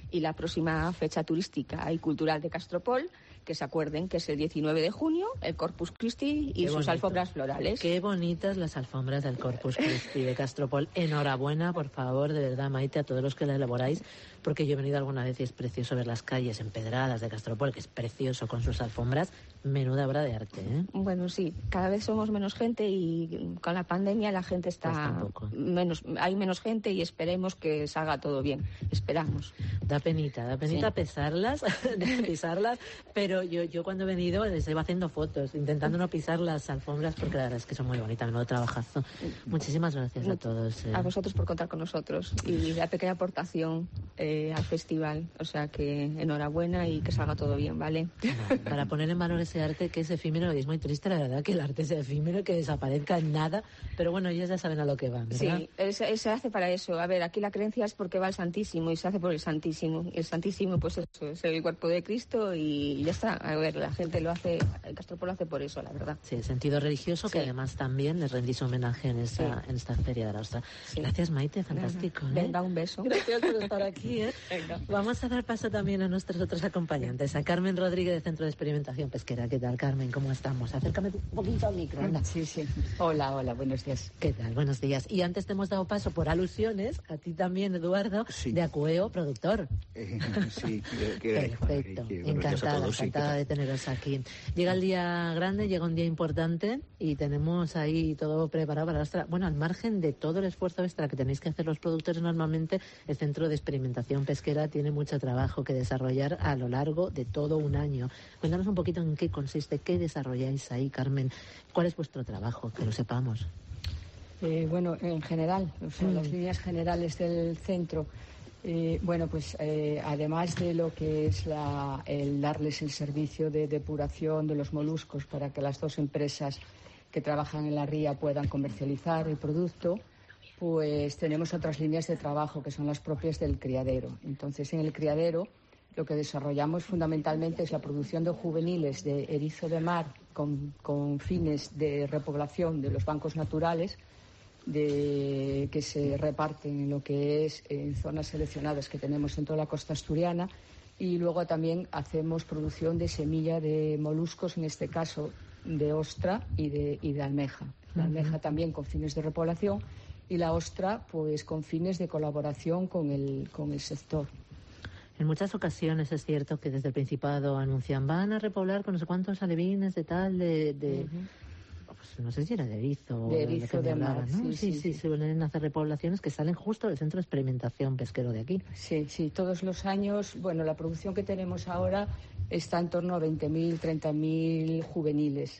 Y la próxima fecha turística y cultural de Castropol, que se acuerden que es el 19 de junio, el Corpus Christi y sus alfombras florales. Qué bonitas las alfombras del Corpus Christi de Castropol. Enhorabuena, por favor, de verdad, Maite, a todos los que la elaboráis, porque yo he venido alguna vez y es precioso ver las calles empedradas de Castropol, que es precioso con sus alfombras. Menuda obra de arte, ¿eh? Bueno, sí, cada vez somos menos gente y con la pandemia la gente está hay menos gente y esperemos que salga todo bien, esperamos. Da penita sí. Pisarlas, pero yo cuando he venido les iba haciendo fotos, intentando no pisar las alfombras, porque la verdad es que son muy bonitas, menudo trabajazo. Muchísimas gracias a todos. A vosotros por contar con nosotros y la pequeña aportación al festival, o sea que enhorabuena y que salga todo bien, ¿vale? Para poner en valor ese arte que es efímero, y es muy triste la verdad que el arte sea efímero, que desaparezca en nada, pero bueno, ellos ya saben a lo que van, ¿verdad? Sí, se hace para eso. A ver, aquí la creencia es porque va al Santísimo y se hace por el Santísimo. El Santísimo, pues eso, es el cuerpo de Cristo y ya está. A ver, la gente lo hace, el Castropol lo hace por eso, la verdad. Sí, el sentido religioso, que además también les rendís homenaje en esta Feria de la Ostra. Sí. Gracias, Maite, fantástico. Venga, un beso. Gracias por estar aquí, ¿eh? Venga. Vamos a dar paso también a nuestros otros acompañantes, a Carmen Rodríguez, de Centro de Experimentación Pesquera. ¿Qué tal, Carmen? ¿Cómo estamos? Acércame un poquito al micro, anda. Sí. Hola, buenos días. ¿Qué tal? Buenos días. Y antes te hemos dado paso por alusiones, a ti también, Eduardo, de Acueo, productor. Sí, perfecto. Encantada de teneros aquí. Llega el día grande, llega un día importante y tenemos ahí todo preparado para la Ostra. Bueno, al margen de todo el esfuerzo extra que tenéis que hacer los productores normalmente, el Centro de Experimentación Pesquera tiene mucho trabajo que desarrollar a lo largo de todo un año. Cuéntanos un poquito en qué consiste, qué desarrolláis ahí, Carmen. ¿Cuál es vuestro trabajo? Que lo sepamos. Bueno, en general, las líneas generales del centro, además de lo que es el darles el servicio de depuración de los moluscos para que las dos empresas que trabajan en la ría puedan comercializar el producto, pues tenemos otras líneas de trabajo que son las propias del criadero. Entonces, en el criadero lo que desarrollamos fundamentalmente es la producción de juveniles de erizo de mar con fines de repoblación de los bancos naturales que se reparten en lo que es en zonas seleccionadas que tenemos en toda la costa asturiana, y luego también hacemos producción de semilla de moluscos, en este caso de ostra y de almeja. La almeja también con fines de repoblación y la ostra pues con fines de colaboración con el sector. En muchas ocasiones es cierto que desde el Principado anuncian van a repoblar con no sé cuántos alevines de tal, pues no sé si era de erizo. De erizo de mar, ¿no? Sí, suelen hacer repoblaciones que salen justo del Centro de Experimentación Pesquero de aquí. Sí, todos los años, bueno, la producción que tenemos ahora está en torno a 20.000, 30.000 juveniles.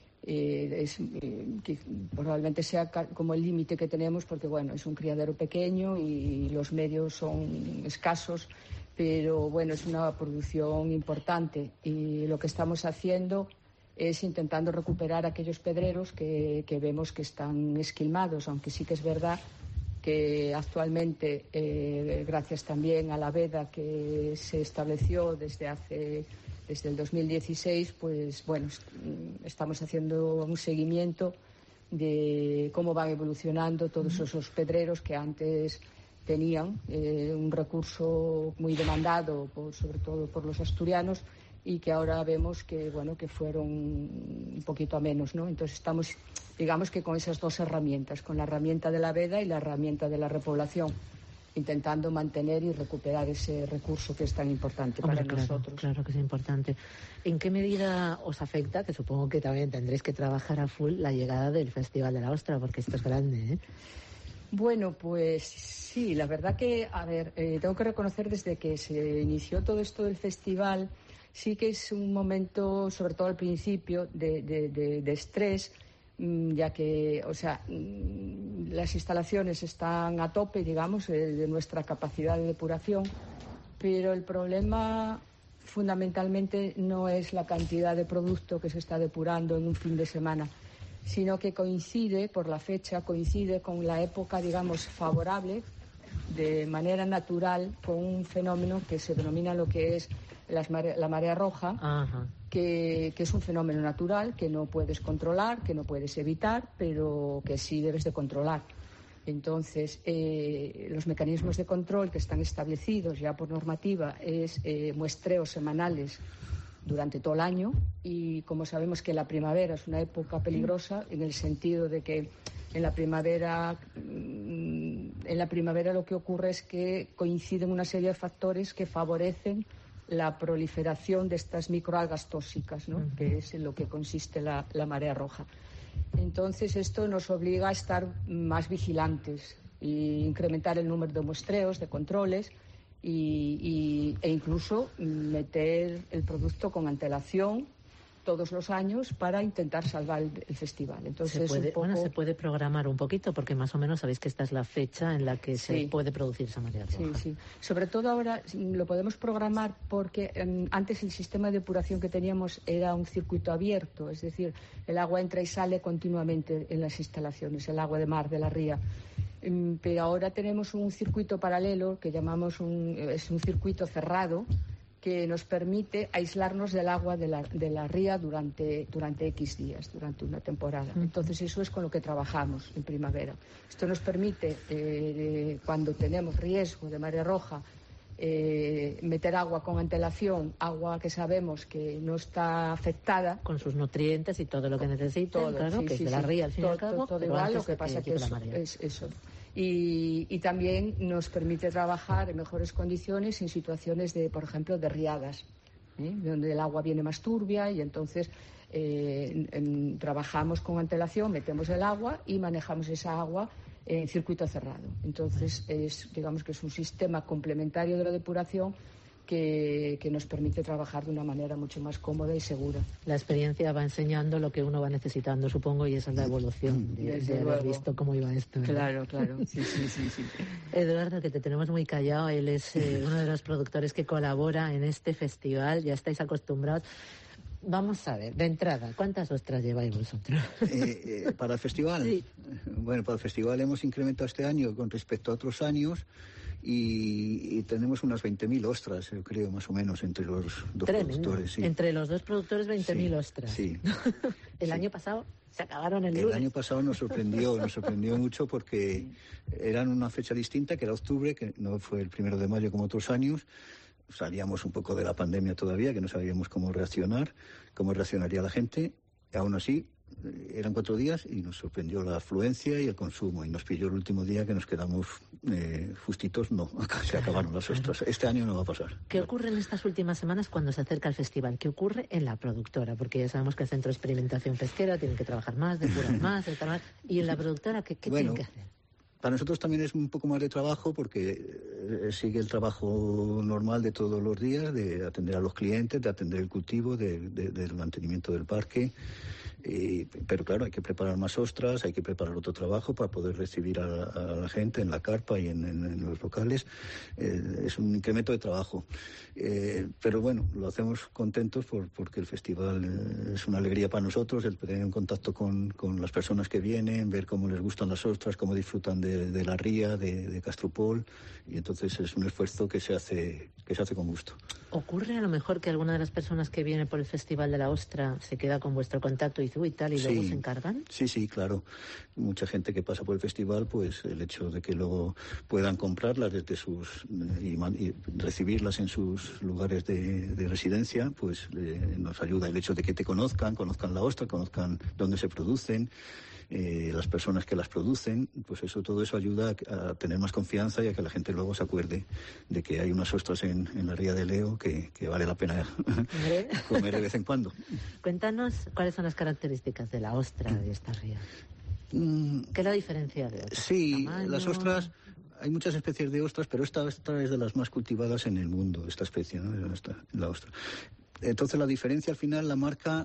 Que probablemente sea como el límite que tenemos porque, bueno, es un criadero pequeño y los medios son escasos, pero, bueno, es una producción importante y lo que estamos haciendo es intentando recuperar aquellos pedreros que vemos que están esquilmados, aunque sí que es verdad que actualmente, gracias también a la veda que se estableció desde el 2016, pues bueno, estamos haciendo un seguimiento de cómo van evolucionando todos esos pedreros que antes tenían un recurso muy demandado, sobre todo por los asturianos, y que ahora vemos que, bueno, que fueron un poquito a menos, ¿no? Entonces estamos, digamos que con esas dos herramientas, con la herramienta de la veda y la herramienta de la repoblación, intentando mantener y recuperar ese recurso que es tan importante para nosotros. Claro que es importante. ¿En qué medida os afecta, que supongo que también tendréis que trabajar a full, la llegada del Festival de la Ostra? Porque esto es grande, ¿eh? Bueno, pues sí, la verdad que, a ver, tengo que reconocer desde que se inició todo esto del festival, sí que es un momento, sobre todo al principio, de estrés, ya que, o sea, las instalaciones están a tope, digamos, de nuestra capacidad de depuración, pero el problema fundamentalmente no es la cantidad de producto que se está depurando en un fin de semana, sino que coincide, por la fecha, coincide con la época, digamos, favorable, de manera natural, con un fenómeno que se denomina lo que es la marea roja, que es un fenómeno natural que no puedes controlar, que no puedes evitar, pero que sí debes de controlar. Entonces, los mecanismos de control que están establecidos ya por normativa es muestreos semanales durante todo el año, y como sabemos que la primavera es una época peligrosa en el sentido de que en la primavera lo que ocurre es que coinciden una serie de factores que favorecen la proliferación de estas microalgas tóxicas, ¿no? Que es en lo que consiste la marea roja. Entonces, esto nos obliga a estar más vigilantes e incrementar el número de muestreos, de controles e incluso meter el producto con antelación todos los años para intentar salvar el festival. Entonces, se puede programar un poquito, porque más o menos sabéis que esta es la fecha en la que se puede producir esa marea roja. Sí. Sobre todo ahora lo podemos programar porque antes el sistema de depuración que teníamos era un circuito abierto, es decir, el agua entra y sale continuamente en las instalaciones, el agua de mar de la ría. Pero ahora tenemos un circuito paralelo que llamamos es un circuito cerrado, que nos permite aislarnos del agua de la ría durante X días, durante una temporada. Entonces, eso es con lo que trabajamos en primavera. Esto nos permite, cuando tenemos riesgo de marea roja, meter agua con antelación, agua que sabemos que no está afectada. Con sus nutrientes y todo lo que necesita, que es de la ría al fin y al cabo. Todo igual, lo que pasa que es eso. Y también nos permite trabajar en mejores condiciones en situaciones de, por ejemplo, de riadas, donde el agua viene más turbia, y entonces trabajamos con antelación, metemos el agua y manejamos esa agua en circuito cerrado. Entonces, digamos que es un sistema complementario de la depuración que nos permite trabajar de una manera mucho más cómoda y segura. La experiencia va enseñando lo que uno va necesitando, supongo, y esa es la evolución de haber visto cómo iba esto, ¿verdad? Claro. Sí. Eduardo, que te tenemos muy callado, él es uno de los productores que colabora en este festival, ya estáis acostumbrados. Vamos a ver, de entrada, ¿cuántas ostras lleváis vosotros? ¿Para el festival? Sí. Bueno, para el festival hemos incrementado este año con respecto a otros años, y tenemos unas 20.000 ostras, yo creo, más o menos, entre los dos productores. Sí. Entre los dos productores, 20.000 ostras. Sí. El año pasado se acabaron el lunes. El año pasado nos sorprendió mucho, porque eran una fecha distinta, que era octubre, que no fue el 1 de mayo como otros años. Salíamos un poco de la pandemia todavía, que no sabíamos cómo reaccionaría la gente. Aún así, eran 4 días y nos sorprendió la afluencia y el consumo, y nos pilló el último día que nos quedamos justitos. No, se acabaron las ostras. Este año no va a pasar. ¿Qué ocurre en estas últimas semanas cuando se acerca el festival? ¿Qué ocurre en la productora? Porque ya sabemos que el Centro de Experimentación Pesquera tiene que trabajar más, depurar más, y en la productora, ¿qué tienen que hacer? Para nosotros también es un poco más de trabajo, porque sigue el trabajo normal de todos los días, de atender a los clientes, de atender el cultivo, del mantenimiento del parque. Pero claro, hay que preparar más ostras, hay que preparar otro trabajo para poder recibir a la gente en la carpa y en los locales. Es un incremento de trabajo. Pero bueno, lo hacemos contentos porque el festival es una alegría para nosotros, el tener un contacto con las personas que vienen, ver cómo les gustan las ostras, cómo disfrutan de la ría, de Castropol, y entonces es un esfuerzo que se hace con gusto. ¿Ocurre a lo mejor que alguna de las personas que viene por el Festival de la Ostra se queda con vuestro contacto y dice, uy, tal, y luego se encargan? Sí, claro. Mucha gente que pasa por el festival, pues el hecho de que luego puedan comprarlas desde y recibirlas en sus lugares de residencia, pues nos ayuda. El hecho de que te conozcan la ostra, conozcan dónde se producen, las personas que las producen, pues todo eso ayuda a tener más confianza y a que la gente luego se acuerde de que hay unas ostras en la ría de Leo que vale la pena comer de vez en cuando. Cuéntanos cuáles son las características de la ostra de esta ría. ¿Qué es la diferencia de otras? Sí, las ostras, hay muchas especies de ostras, pero esta es de las más cultivadas en el mundo, esta especie, ¿no? La ostra. Entonces la diferencia al final la marca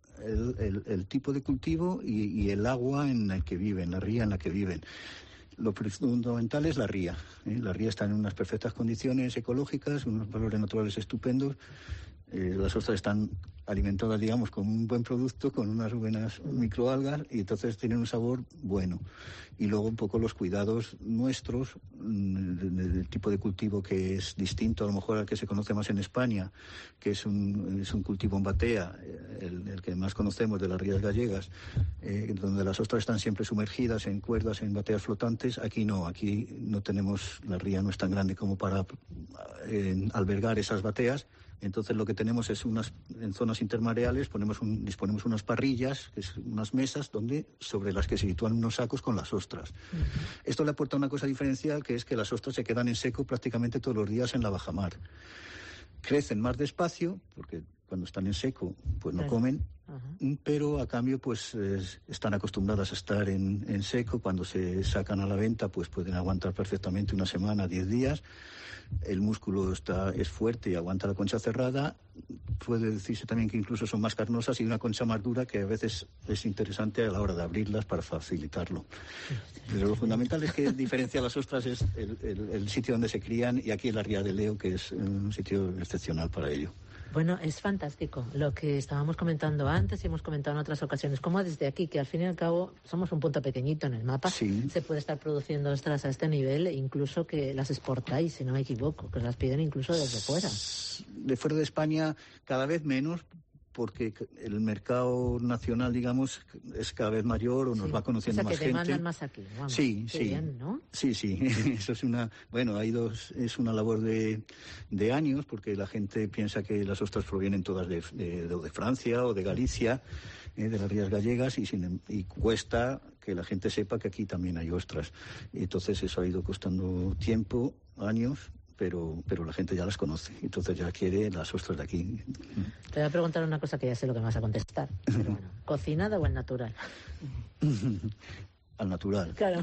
el tipo de cultivo y el agua en la que viven, la ría en la que viven. Lo fundamental es la ría. La ría está en unas perfectas condiciones ecológicas, unos valores naturales estupendos. Las ostras están alimentadas, digamos, con un buen producto, con unas buenas microalgas, y entonces tienen un sabor bueno. Y luego un poco los cuidados nuestros, del tipo de cultivo que es distinto a lo mejor al que se conoce más en España, que es un cultivo en batea, el que más conocemos de las rías gallegas, donde las ostras están siempre sumergidas en cuerdas, en bateas flotantes. Aquí no tenemos, la ría no es tan grande como para albergar esas bateas. Entonces lo que tenemos es en zonas intermareales disponemos unas parrillas, que es unas mesas sobre las que se sitúan unos sacos con las ostras. Esto le aporta una cosa diferencial, que es que las ostras se quedan en seco prácticamente todos los días en la bajamar. Crecen más despacio, porque cuando están en seco pues no comen, pero a cambio pues están acostumbradas a estar en seco. Cuando se sacan a la venta pues pueden aguantar perfectamente una semana, 10 días. El músculo es fuerte y aguanta la concha cerrada. Puede decirse también que incluso son más carnosas y una concha más dura, que a veces es interesante a la hora de abrirlas para facilitarlo. Pero lo fundamental es que diferencia las ostras es el sitio donde se crían, y aquí en la Ría de Leo, que es un sitio excepcional para ello. Bueno, es fantástico lo que estábamos comentando antes y hemos comentado en otras ocasiones, como desde aquí, que al fin y al cabo somos un punto pequeñito en el mapa, se puede estar produciendo ostras a este nivel, incluso que las exportáis, si no me equivoco, que las piden incluso desde fuera. De fuera de España cada vez menos, porque el mercado nacional, digamos, es cada vez mayor, o nos va conociendo más gente. O sea, que demandan más aquí. Vamos, sí. Bien, ¿no? Sí. Eso es es una labor de años, porque la gente piensa que las ostras provienen todas de Francia o de Galicia, de las rías gallegas, y cuesta que la gente sepa que aquí también hay ostras. Y entonces eso ha ido costando tiempo, años, pero la gente ya las conoce, entonces ya quiere las ostras de aquí. Te voy a preguntar una cosa que ya sé lo que me vas a contestar. Pero bueno, ¿cocinada o al natural? Al natural. Claro.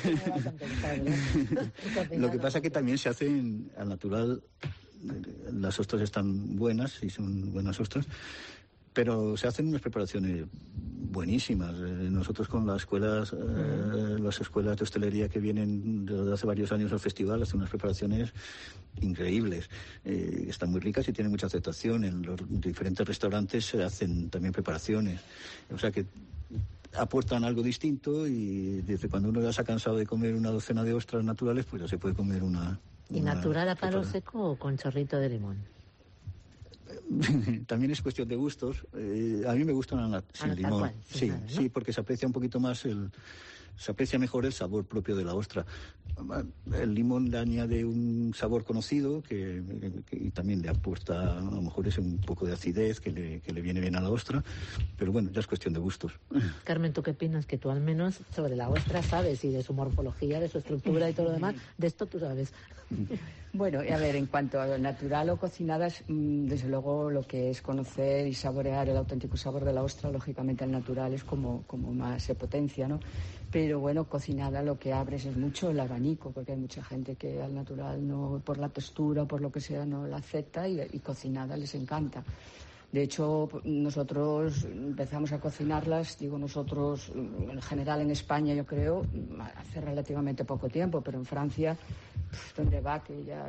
Lo que pasa es que también se hace al natural. Las ostras están buenas, y son buenas ostras, pero se hacen unas preparaciones buenísimas. Nosotros con las escuelas de hostelería que vienen desde hace varios años al festival hacen unas preparaciones increíbles. Están muy ricas y tienen mucha aceptación. En los diferentes restaurantes se hacen también preparaciones. O sea que aportan algo distinto, y desde cuando uno ya se ha cansado de comer una docena de ostras naturales, pues ya se puede comer una... ¿Y natural a palo seco o con chorrito de limón? También es cuestión de gustos. A mí me gustan sin limón. Sí, porque se aprecia un poquito más se aprecia mejor el sabor propio de la ostra. El limón le añade un sabor conocido y también le aporta, a lo mejor, es un poco de acidez que le viene bien a la ostra, pero bueno, ya es cuestión de gustos. Carmen, ¿tú qué opinas? Que tú al menos sobre la ostra sabes, y de su morfología, de su estructura y todo lo demás, de esto tú sabes. Bueno, a ver, en cuanto a natural o cocinadas, desde luego lo que es conocer y saborear el auténtico sabor de la ostra, lógicamente al natural es como más se potencia, ¿no? Pero bueno, cocinada lo que abres es mucho el abanico, porque hay mucha gente que al natural, no, por la textura o por lo que sea, no la acepta, y cocinada les encanta. De hecho, nosotros empezamos a cocinarlas, digo nosotros, en general en España, yo creo, hace relativamente poco tiempo, pero en Francia, donde va que ya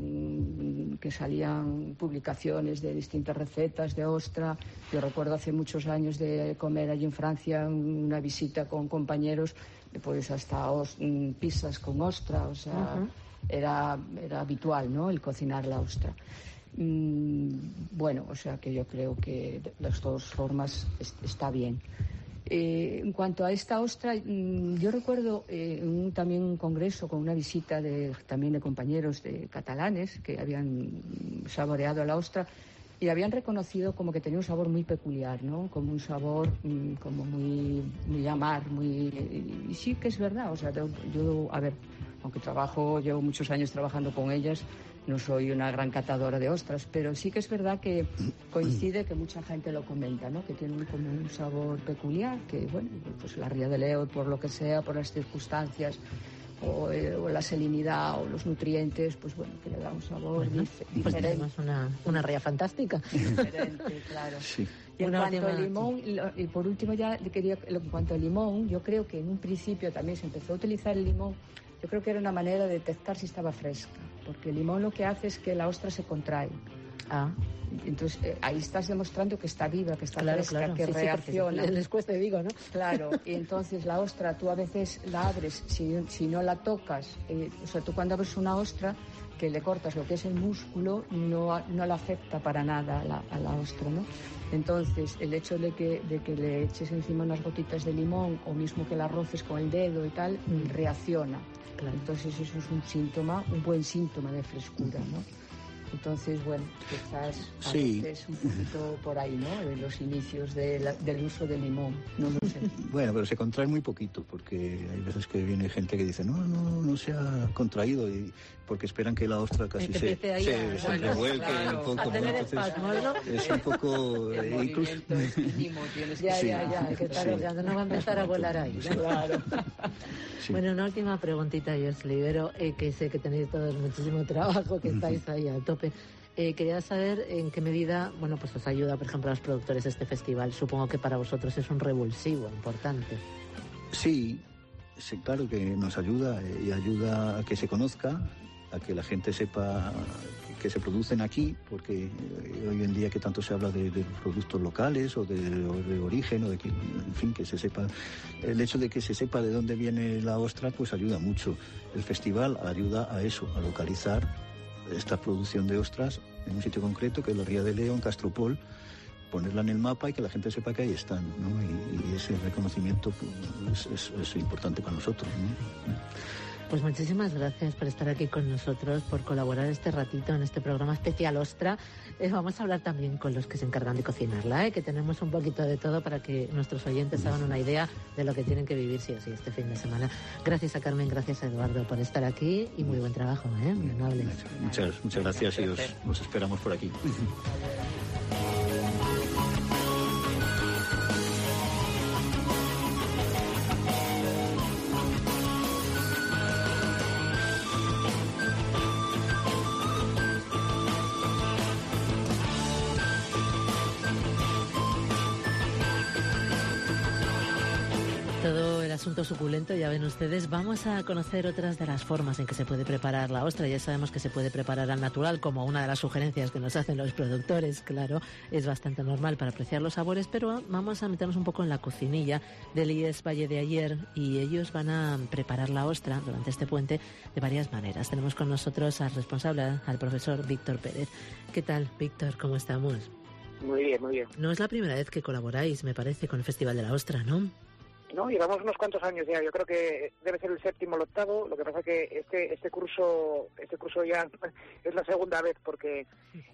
salían publicaciones de distintas recetas de ostra. Yo recuerdo hace muchos años de comer allí en Francia, una visita con compañeros, pues hasta pizzas con ostra, o sea, era habitual, ¿no?, el cocinar la ostra. Bueno, o sea que yo creo que de las dos formas está bien. En cuanto a esta ostra, yo recuerdo también un congreso con una visita también de compañeros catalanes que habían saboreado la ostra y habían reconocido como que tenía un sabor muy peculiar, ¿no? Como un sabor como muy amar, y sí que es verdad. O sea, yo, a ver, aunque llevo muchos años trabajando con ellas, no soy una gran catadora de ostras, pero sí que es verdad que coincide que mucha gente lo comenta, ¿no? Que tienen como un sabor peculiar, que bueno, pues la Ría de Leo, por lo que sea, por las circunstancias, o la salinidad o los nutrientes, pues bueno, que le da un sabor diferente. Pues tenemos una ría fantástica. Diferente, claro. Sí. Y en cuanto al limón, y por último ya en cuanto al limón, yo creo que en un principio también se empezó a utilizar el limón. Yo creo que era una manera de detectar si estaba fresca, porque el limón lo que hace es que la ostra se contrae. Entonces, ahí estás demostrando que está viva, que está fresca, que reacciona. Les cuesta, digo, ¿no? Claro, y entonces la ostra tú a veces la abres, si no la tocas, o sea, tú cuando abres una ostra, que le cortas lo que es el músculo, no la afecta para nada a la ostra, ¿no? Entonces, el hecho de que le eches encima unas gotitas de limón, o mismo que la roces con el dedo y tal, reacciona. Claro. Entonces, eso es un buen síntoma de frescura, ¿no? Entonces, bueno, quizás a veces un poquito por ahí, ¿no? De los inicios del uso del limón, no lo sé. Bueno, pero se contrae muy poquito, porque hay veces que viene gente que dice, no se ha contraído, y porque esperan que la ostra casi se revuelque un poco. Entonces, es un poco... incluso... Ya, que está no va a empezar a volar ahí. Claro. Sí. Bueno, una última preguntita, yo os libero, que sé que tenéis todos muchísimo trabajo, que estáis ahí al tope. Quería saber en qué medida, bueno, pues os ayuda, por ejemplo, a los productores de este festival. Supongo que para vosotros es un revulsivo importante. Sí, claro que nos ayuda, y ayuda a que se conozca, a que la gente sepa que se producen aquí, porque hoy en día que tanto se habla de productos locales o de origen, o de que, en fin, que se sepa. El hecho de que se sepa de dónde viene la ostra, pues ayuda mucho. El festival ayuda a eso, a localizar esta producción de ostras en un sitio concreto, que es la Ría de Leo, en Castropol, ponerla en el mapa y que la gente sepa que ahí están, ¿no? Y ese reconocimiento, pues, es importante para nosotros, ¿no? Pues muchísimas gracias por estar aquí con nosotros, por colaborar este ratito en este programa especial Ostra. Vamos a hablar también con los que se encargan de cocinarla, que tenemos un poquito de todo para que nuestros oyentes hagan una idea de lo que tienen que vivir sí o sí este fin de semana. Gracias a Carmen, gracias a Eduardo por estar aquí y muy buen trabajo, muy amable. Muchas gracias y os esperamos por aquí. Asunto suculento, ya ven ustedes. Vamos a conocer otras de las formas en que se puede preparar la ostra. Ya sabemos que se puede preparar al natural, como una de las sugerencias que nos hacen los productores, claro, es bastante normal para apreciar los sabores, pero vamos a meternos un poco en la cocinilla del IES Valle de Ayer, y ellos van a preparar la ostra durante este puente de varias maneras. Tenemos con nosotros al responsable, al profesor Víctor Pérez. ¿Qué tal, Víctor? ¿Cómo estamos? Muy bien, muy bien. No es la primera vez que colaboráis, me parece, con el Festival de la Ostra, ¿no? No, llevamos unos cuantos años ya. Yo creo que debe ser el 7º o el 8º. Lo que pasa es que este curso ya es la segunda vez, porque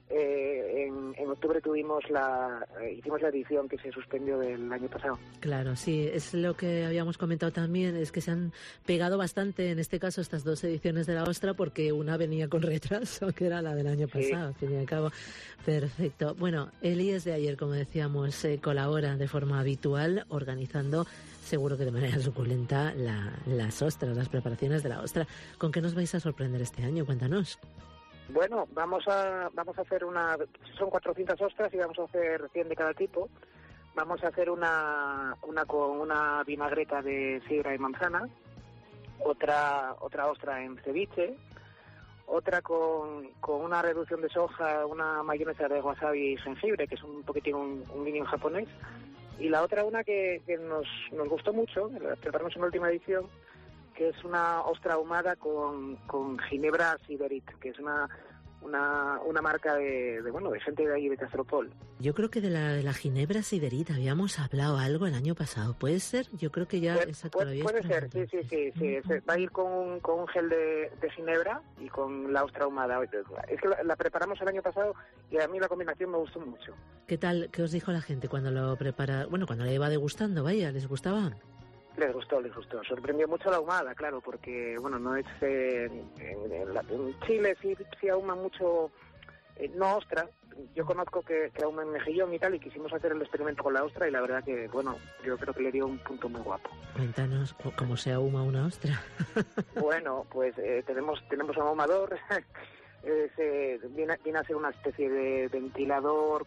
en octubre hicimos la edición que se suspendió del año pasado. Claro, sí, es lo que habíamos comentado también, es que se han pegado bastante, en este caso, estas dos ediciones de la ostra, porque una venía con retraso, que era la del año pasado, al fin y al cabo. Perfecto. Bueno, el IES de Ayer, como decíamos, colabora de forma habitual, organizando, seguro que de manera suculenta, las ostras, las preparaciones de la ostra. ¿Con qué nos vais a sorprender este año? Cuéntanos. Bueno, vamos a hacer son 400 ostras y vamos a hacer 100 de cada tipo. Vamos a hacer una con una vinagreta de sidra y manzana, otra ostra en ceviche, otra con una reducción de soja, una mayonesa de wasabi y jengibre, que es un poquitín un guiño japonés, y la otra una que nos gustó mucho, la preparamos en la última edición, que es una ostra ahumada con ginebra Siderit, que es una marca de gente de ahí, de Castropol. Yo creo que de la ginebra Siderit habíamos hablado algo el año pasado, ¿puede ser? Yo creo que ya... Puede ser, sí. Va a ir con un gel de ginebra y con la ostra ahumada. Es que la preparamos el año pasado y a mí la combinación me gustó mucho. ¿Qué tal? ¿Qué os dijo la gente cuando lo prepara? Bueno, cuando la iba degustando, vaya, ¿les gustaba? Les gustó. Sorprendió mucho la ahumada, claro, porque, bueno, no es... en Chile sí ahuma mucho, no ostra. Yo conozco que ahuman mejillón y tal, y quisimos hacer el experimento con la ostra, y la verdad que, bueno, yo creo que le dio un punto muy guapo. Cuéntanos cómo se ahuma una ostra. Bueno, pues tenemos un ahumador... viene a ser una especie de ventilador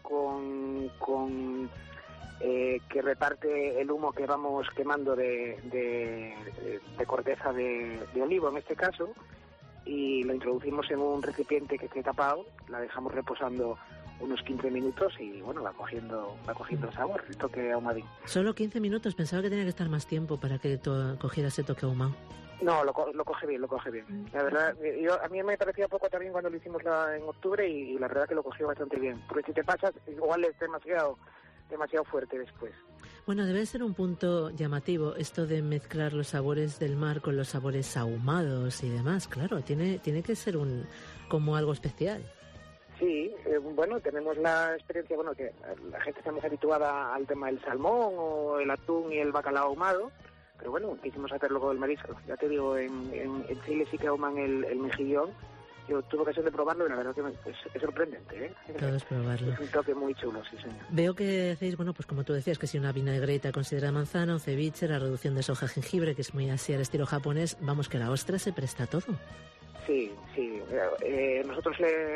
que reparte el humo que vamos quemando de corteza de olivo en este caso, y lo introducimos en un recipiente que esté tapado, la dejamos reposando unos 15 minutos y bueno, va cogiendo el sabor, el toque ahumadín. Solo 15 minutos, pensaba que tenía que estar más tiempo para que cogiera ese toque ahumado. No, lo coge bien. La verdad, a mí me parecía poco también cuando lo hicimos en octubre y la verdad que lo cogió bastante bien. Porque si te pasas, igual es demasiado fuerte después. Bueno, debe ser un punto llamativo esto de mezclar los sabores del mar con los sabores ahumados y demás. Claro, tiene que ser como algo especial. Sí, bueno, tenemos la experiencia, bueno, que la gente está más habituada al tema del salmón o el atún y el bacalao ahumado. Pero bueno, quisimos hacerlo con el marisco. Ya te digo, en Chile sí que ahuman el mejillón. Yo tuve ocasión de probarlo y la verdad que es sorprendente, ¿eh? Todo es probarlo. Es un toque muy chulo, sí, señor. Veo que hacéis, bueno, pues como tú decías, que si una vinagreta considera manzana, un ceviche, la reducción de soja jengibre, que es muy así al estilo japonés. Vamos, que la ostra se presta a todo. Sí. Nosotros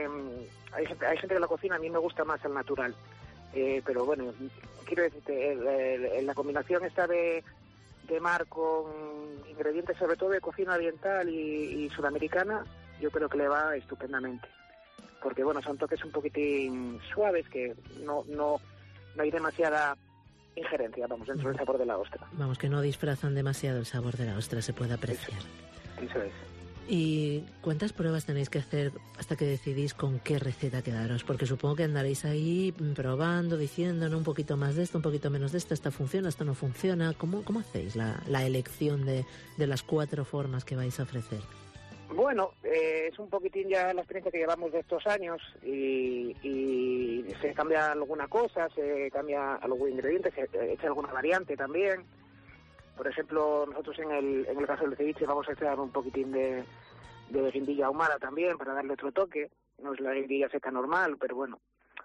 hay gente que la cocina, a mí me gusta más al natural. Pero bueno, quiero decirte, la combinación esta de mar con ingredientes sobre todo de cocina oriental y sudamericana, yo creo que le va estupendamente. Porque bueno, son toques un poquitín suaves que no hay demasiada injerencia, vamos, dentro del sabor de la ostra. Vamos, que no disfrazan demasiado el sabor de la ostra, se puede apreciar. Eso es. ¿Y cuántas pruebas tenéis que hacer hasta que decidís con qué receta quedaros? Porque supongo que andaréis ahí probando, diciendo, ¿no? Un poquito más de esto, un poquito menos de esto, esto funciona, esto no funciona. ¿Cómo hacéis la elección de las 4 formas que vais a ofrecer? Bueno, es un poquitín ya la experiencia que llevamos de estos años y se cambia alguna cosa, se cambia algún ingrediente, se echa alguna variante también. Por ejemplo, nosotros en el caso del ceviche vamos a echar un poquitín de guindilla ahumada también para darle otro toque. No es la guindilla seca normal, pero bueno.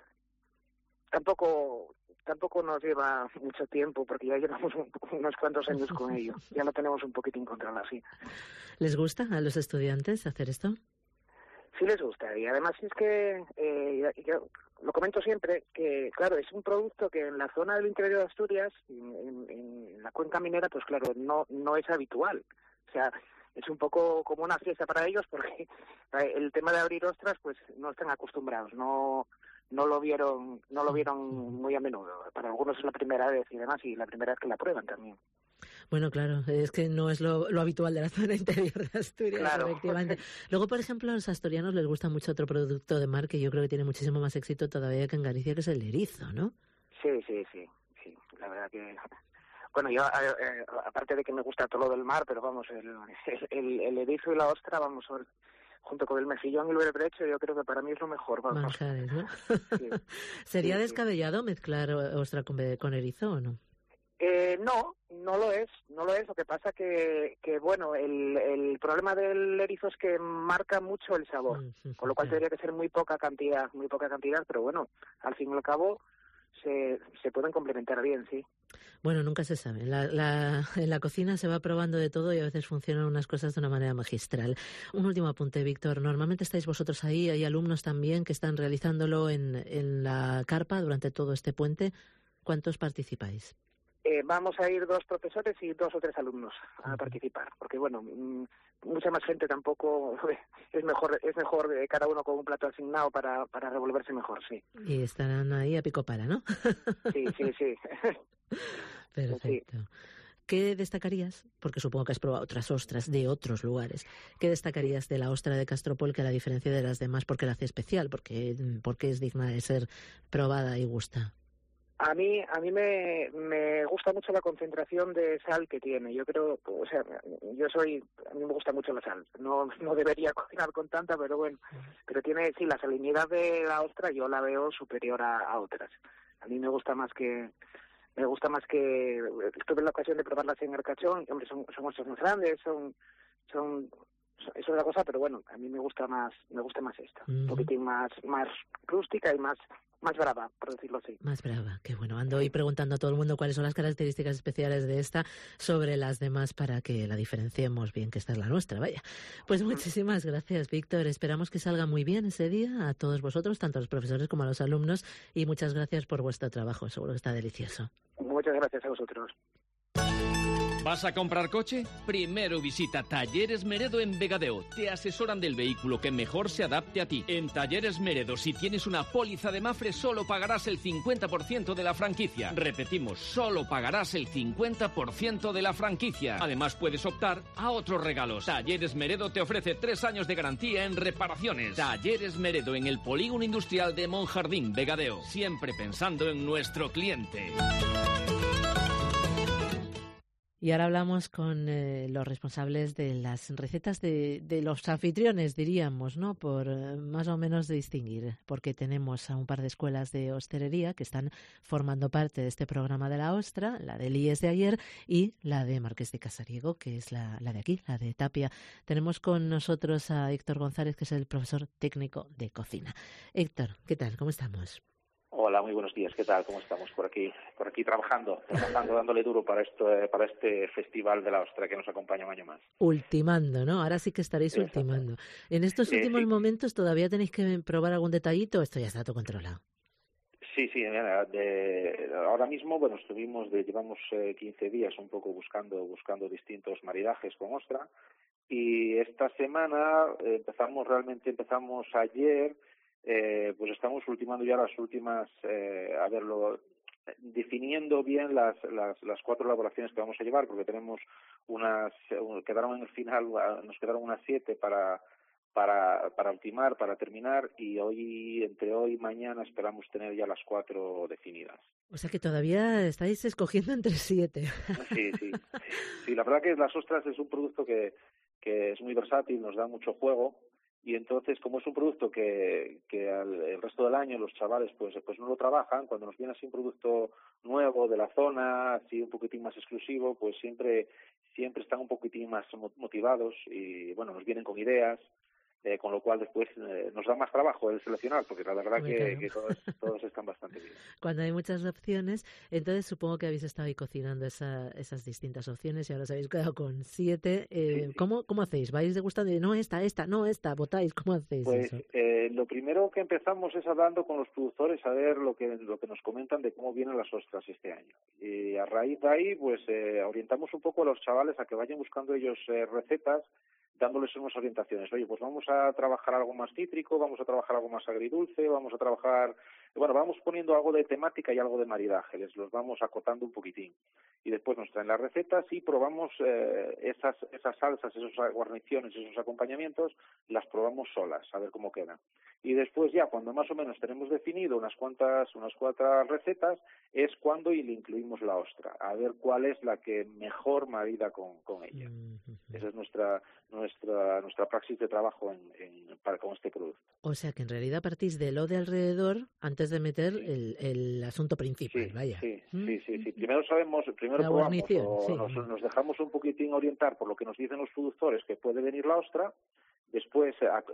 Tampoco nos lleva mucho tiempo porque ya llevamos unos cuantos años con ello. Ya lo tenemos un poquitín controlado, sí. ¿Les gusta a los estudiantes hacer esto? Sí les gusta y además es que yo lo comento siempre que claro, es un producto que en la zona del interior de Asturias, en la cuenca minera, pues claro, no es habitual. O sea, es un poco como una fiesta para ellos porque el tema de abrir ostras pues no están acostumbrados, no lo vieron muy a menudo. Para algunos es la primera vez y demás, y la primera vez que la prueban también. Bueno, claro, es que no es lo habitual de la zona interior de Asturias, claro. Efectivamente. Luego, por ejemplo, a los asturianos les gusta mucho otro producto de mar que yo creo que tiene muchísimo más éxito todavía que en Galicia, que es el erizo, ¿no? Sí, la verdad que... Bueno, yo, aparte de que me gusta todo lo del mar, pero vamos, el erizo y la ostra, vamos, junto con el mejillón y el berberecho, yo creo que para mí es lo mejor, vamos. Manjares, ¿no? Sí. ¿Sería descabellado mezclar ostra con erizo o no? No lo es. Lo que pasa que bueno, el problema del erizo es que marca mucho el sabor, con lo cual tendría que ser muy poca cantidad, pero bueno, al fin y al cabo se pueden complementar bien, sí. Bueno, nunca se sabe. En la cocina se va probando de todo y a veces funcionan unas cosas de una manera magistral. Un último apunte, Víctor. Normalmente estáis vosotros ahí, hay alumnos también que están realizándolo en la carpa durante todo este puente. ¿Cuántos participáis? Vamos a ir 2 profesores y 2 o 3 alumnos a participar, porque bueno, mucha más gente tampoco es mejor cada uno con un plato asignado para revolverse mejor, sí. Y estarán ahí a pico pala, ¿no? Sí. Perfecto. Sí. ¿Qué destacarías? Porque supongo que has probado otras ostras de otros lugares. ¿Qué destacarías de la ostra de Castropol que la diferencia de las demás? ¿Por qué la hace especial? Porque es digna de ser probada y gusta. A mí me gusta mucho la concentración de sal que tiene. Yo creo, o sea, a mí me gusta mucho la sal. No debería cocinar con tanta, pero bueno. Pero tiene, sí, la salinidad de la ostra yo la veo superior a otras. A mí me gusta más que tuve la ocasión de probarlas en Arcachón. Hombre, son ostras más grandes, es una cosa, pero bueno, a mí me gusta más esta. Un poquitín más rústica y más brava, por decirlo así. Más brava, qué bueno. Ando hoy preguntando a todo el mundo cuáles son las características especiales de esta sobre las demás para que la diferenciemos bien, que esta es la nuestra, vaya. Pues muchísimas gracias, Víctor. Esperamos que salga muy bien ese día a todos vosotros, tanto a los profesores como a los alumnos, y muchas gracias por vuestro trabajo. Seguro que está delicioso. Muchas gracias a vosotros. ¿Vas a comprar coche? Primero visita Talleres Meredo en Vegadeo. Te asesoran del vehículo que mejor se adapte a ti. En Talleres Meredo, si tienes una póliza de Mafre, solo pagarás el 50% de la franquicia. Repetimos, solo pagarás el 50% de la franquicia. Además, puedes optar a otros regalos. Talleres Meredo te ofrece 3 años de garantía en reparaciones. Talleres Meredo en el Polígono Industrial de Monjardín, Vegadeo. Siempre pensando en nuestro cliente. Y ahora hablamos con los responsables de las recetas de los anfitriones, diríamos, ¿no? Por más o menos distinguir, porque tenemos a un par de escuelas de hostelería que están formando parte de este programa de la ostra, la del IES de ayer y la de Marqués de Casariego, que es la de aquí, la de Tapia. Tenemos con nosotros a Héctor González, que es el profesor técnico de cocina. Héctor, ¿qué tal? ¿Cómo estamos? Hola, muy buenos días. ¿Qué tal? ¿Cómo estamos? Por aquí trabajando, dándole duro para este Festival de la Ostra que nos acompaña un año más. Ultimando, ¿no? Ahora sí que estaréis ultimando. En estos últimos momentos, ¿todavía tenéis que probar algún detallito o esto ya está todo controlado? Sí, mira, ahora mismo, bueno, llevamos 15 días un poco buscando distintos maridajes con ostra, y esta semana empezamos ayer. Pues estamos ultimando ya las últimas, definiendo bien las 4 elaboraciones que vamos a llevar, porque tenemos quedaron en el final, nos quedaron unas 7 para ultimar, para terminar, y entre hoy y mañana esperamos tener ya las 4 definidas. O sea que todavía estáis escogiendo entre 7. Sí, la verdad que las ostras es un producto que es muy versátil, nos da mucho juego. Y entonces, como es un producto que el resto del año los chavales pues no lo trabajan, cuando nos viene así un producto nuevo de la zona, así un poquitín más exclusivo, pues siempre están un poquitín más motivados y bueno, nos vienen con ideas, con lo cual después nos da más trabajo el seleccionar, porque la verdad que todos están bastante bien. Cuando hay muchas opciones, entonces supongo que habéis estado ahí cocinando esas distintas opciones y ahora os habéis quedado con 7. Sí. ¿Cómo hacéis? ¿Vais degustando? No, esta, votáis? ¿Cómo hacéis pues, eso? Lo primero que empezamos es hablando con los productores a ver lo que nos comentan de cómo vienen las ostras este año. Y a raíz de ahí, pues orientamos un poco a los chavales a que vayan buscando ellos recetas, dándoles unas orientaciones. Oye, pues vamos a trabajar algo más cítrico, vamos a trabajar algo más agridulce, vamos poniendo algo de temática y algo de maridaje, les los vamos acotando un poquitín. Y después nos traen las recetas y probamos esas salsas, esas guarniciones, esos acompañamientos, las probamos solas, a ver cómo quedan. Y después ya, cuando más o menos tenemos definido unas cuantas recetas, es cuando le incluimos la ostra, a ver cuál es la que mejor marida con ella. Esa es nuestra praxis de trabajo con este producto. O sea que en realidad partís de lo de alrededor antes de meter el asunto principal, vaya. Sí. Primero probamos, nos dejamos un poquitín orientar por lo que nos dicen los productores que puede venir la ostra. Después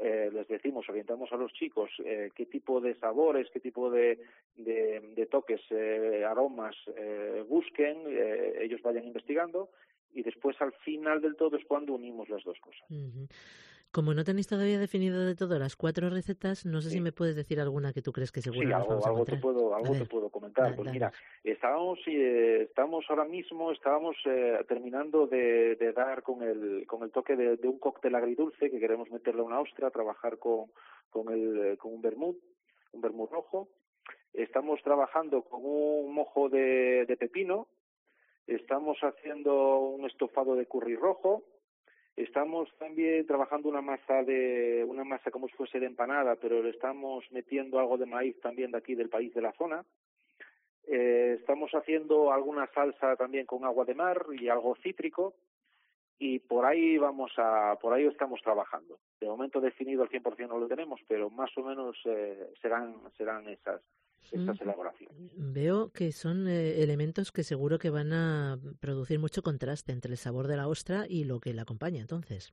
les orientamos a los chicos qué tipo de sabores, qué tipo de toques, aromas busquen, ellos vayan investigando, y después al final del todo es cuando unimos las dos cosas. Como no tenéis todavía definido de todo las 4 recetas, no sé si me puedes decir alguna que tú crees que seguro nos vamos a encontrar. Te puedo comentar. Pues mira, estamos ahora mismo terminando de dar con el toque de un cóctel agridulce que queremos meterle a una ostra, trabajar con un vermut rojo. Estamos trabajando con un mojo de pepino. Estamos haciendo un estofado de curry rojo. Estamos también trabajando una masa como si fuese de empanada, pero le estamos metiendo algo de maíz también de aquí del país de la zona. Estamos haciendo alguna salsa también con agua de mar y algo cítrico, y por ahí estamos trabajando. De momento definido al 100% no lo tenemos, pero más o menos serán estas elaboraciones. Veo que son elementos que seguro que van a producir mucho contraste entre el sabor de la ostra y lo que la acompaña, entonces.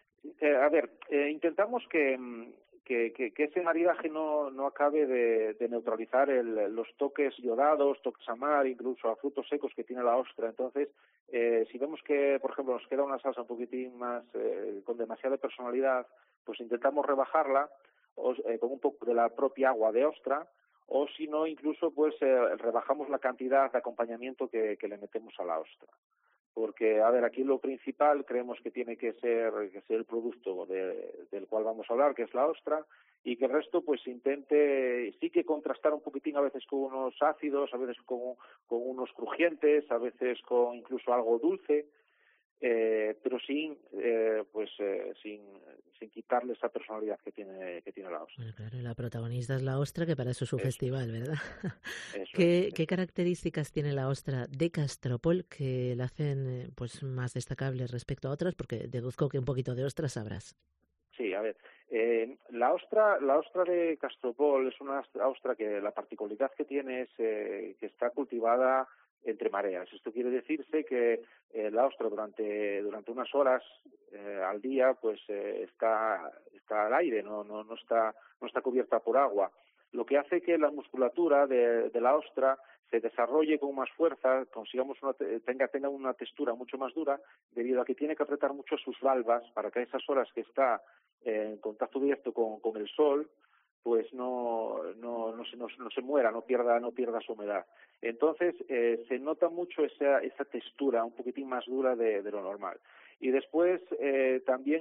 Intentamos que ese maridaje no acabe de neutralizar los toques yodados, toques a mar, incluso a frutos secos que tiene la ostra. Entonces, si vemos que, por ejemplo, nos queda una salsa un poquitín más con demasiada personalidad, pues intentamos rebajarla con un poco de la propia agua de ostra, o si no, incluso pues rebajamos la cantidad de acompañamiento que le metemos a la ostra. Porque, a ver, aquí lo principal creemos que tiene que ser el producto del cual vamos a hablar, que es la ostra, y que el resto pues intente sí que contrastar un poquitín a veces con unos ácidos, a veces con unos crujientes, a veces con incluso algo dulce, pero sin quitarle esa personalidad que tiene la ostra. Bueno, claro, la protagonista es la ostra, que para eso es su festival, ¿verdad? Eso ¿Qué características tiene la ostra de Castropol que la hacen pues más destacable respecto a otras? Porque deduzco que un poquito de ostra sabrás. Sí, a ver, la ostra de Castropol es una ostra que la particularidad que tiene es que está cultivada entre mareas. Esto quiere decirse que la ostra durante unas horas al día pues está al aire, no está cubierta por agua, lo que hace que la musculatura de la ostra se desarrolle con más fuerza, consigamos tenga una textura mucho más dura, debido a que tiene que apretar mucho sus valvas para que a esas horas que está en contacto directo con el sol pues no se muera, no pierda su humedad. Entonces se nota mucho esa textura un poquitín más dura de lo normal. Y después también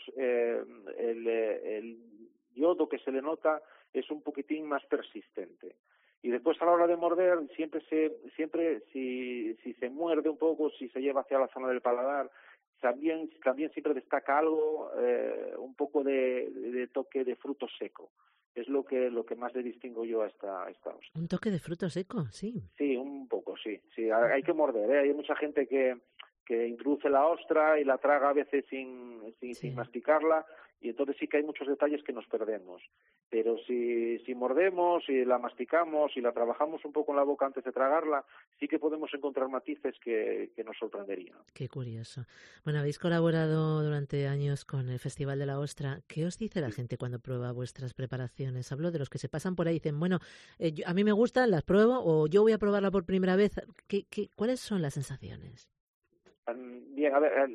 el yodo que se le nota es un poquitín más persistente. Y después a la hora de morder, siempre si se muerde un poco, si se lleva hacia la zona del paladar, también siempre destaca algo, un poco de toque de fruto seco. Es lo que más le distingo yo a esta ostra. ¿Un toque de fruto seco? Sí. Sí, un poco, sí. Hay que morder, Hay mucha gente que introduce la ostra y la traga a veces sin masticarla, y entonces sí que hay muchos detalles que nos perdemos. Pero si mordemos y la masticamos y la trabajamos un poco en la boca antes de tragarla, sí que podemos encontrar matices que nos sorprenderían. Qué curioso. Bueno, habéis colaborado durante años con el Festival de la Ostra. ¿Qué os dice la gente cuando prueba vuestras preparaciones? Hablo de los que se pasan por ahí y dicen, bueno, a mí me gustan, las pruebo, o yo voy a probarla por primera vez. ¿Cuáles son las sensaciones? Bien, a ver,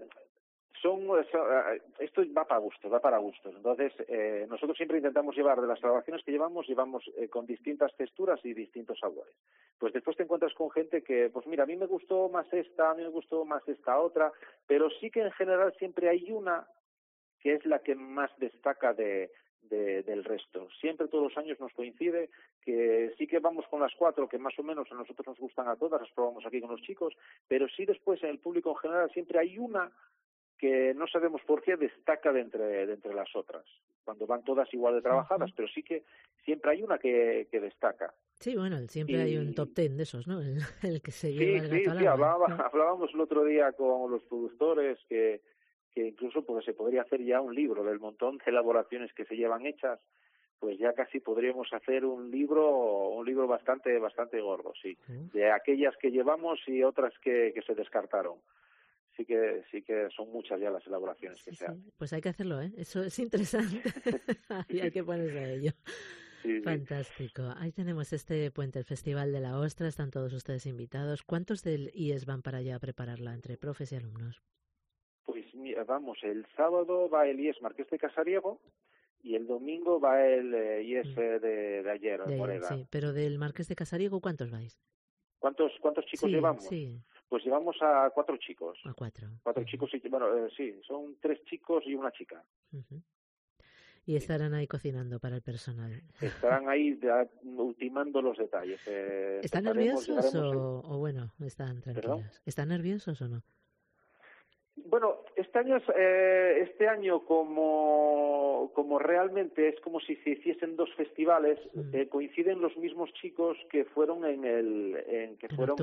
esto va para gustos. Entonces, nosotros siempre intentamos llevar de las elaboraciones que llevamos con distintas texturas y distintos sabores. Pues después te encuentras con gente que, pues mira, a mí me gustó más esta, a mí me gustó más esta otra, pero sí que en general siempre hay una que es la que más destaca del resto. Siempre, todos los años nos coincide que sí que vamos con las 4 que más o menos a nosotros nos gustan a todas, las probamos aquí con los chicos, pero sí después en el público en general siempre hay una que no sabemos por qué destaca de entre las otras, cuando van todas igual de trabajadas, pero sí que siempre hay una que destaca. Sí, bueno, siempre hay un top 10 de esos, ¿no? El que se lleva el gato al agua. agua. Hablábamos el otro día con los productores que incluso pues se podría hacer ya un libro del montón de elaboraciones que se llevan hechas, pues ya casi podríamos hacer un libro bastante gordo, sí, de aquellas que llevamos y otras que se descartaron. Sí que son muchas ya las elaboraciones que se hacen. Pues hay que hacerlo, Eso es interesante. Y hay que ponerse a ello. Sí. Fantástico. Ahí tenemos este puente, el Festival de la Ostra. Están todos ustedes invitados. ¿Cuántos del IES van para allá a prepararla, entre profes y alumnos? Pues vamos, el sábado va el IES Marqués de Casariego y el domingo va el IES de ayer, Moreda. Sí, pero del Marqués de Casariego, ¿cuántos vais? ¿Cuántos chicos llevamos? Sí. Pues llevamos a 4 chicos. A 4. 4 chicos, sí, son 3 chicos y una chica. Uh-huh. Y estarán ahí cocinando para el personal. Estarán ahí ultimando los detalles. ¿Están nerviosos o bueno, están tranquilos? ¿Perdón? ¿Están nerviosos o no? Bueno, este año como realmente es como si se hiciesen 2 festivales, coinciden los mismos chicos que fueron en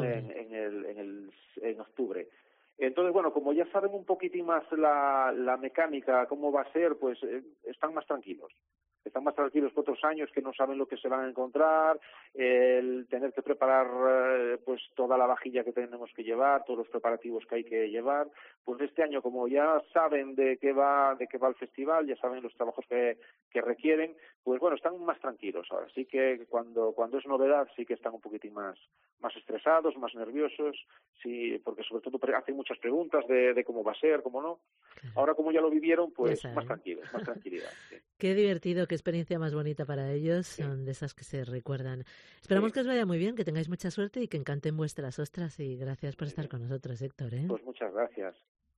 octubre. Entonces, bueno, como ya saben un poquitín más la mecánica, cómo va a ser, pues están más tranquilos. Están más tranquilos que otros años que no saben lo que se van a encontrar, el tener que preparar pues toda la vajilla que tenemos que llevar, todos los preparativos que hay que llevar. Pues este año, como ya saben de qué va el festival, ya saben los trabajos que requieren, pues bueno, están más tranquilos ahora. Así que cuando es novedad sí que están un poquitín más estresados, más nerviosos, sí, porque sobre todo hacen muchas preguntas de cómo va a ser, cómo no. Ahora como ya lo vivieron, pues más tranquilos, más tranquilidad. Sí. Qué divertido, qué experiencia más bonita para ellos, son de esas que se recuerdan. Esperamos que os vaya muy bien, que tengáis mucha suerte y que encanten vuestras ostras. Y gracias por estar con nosotros, Héctor, ¿eh? Pues muchas gracias.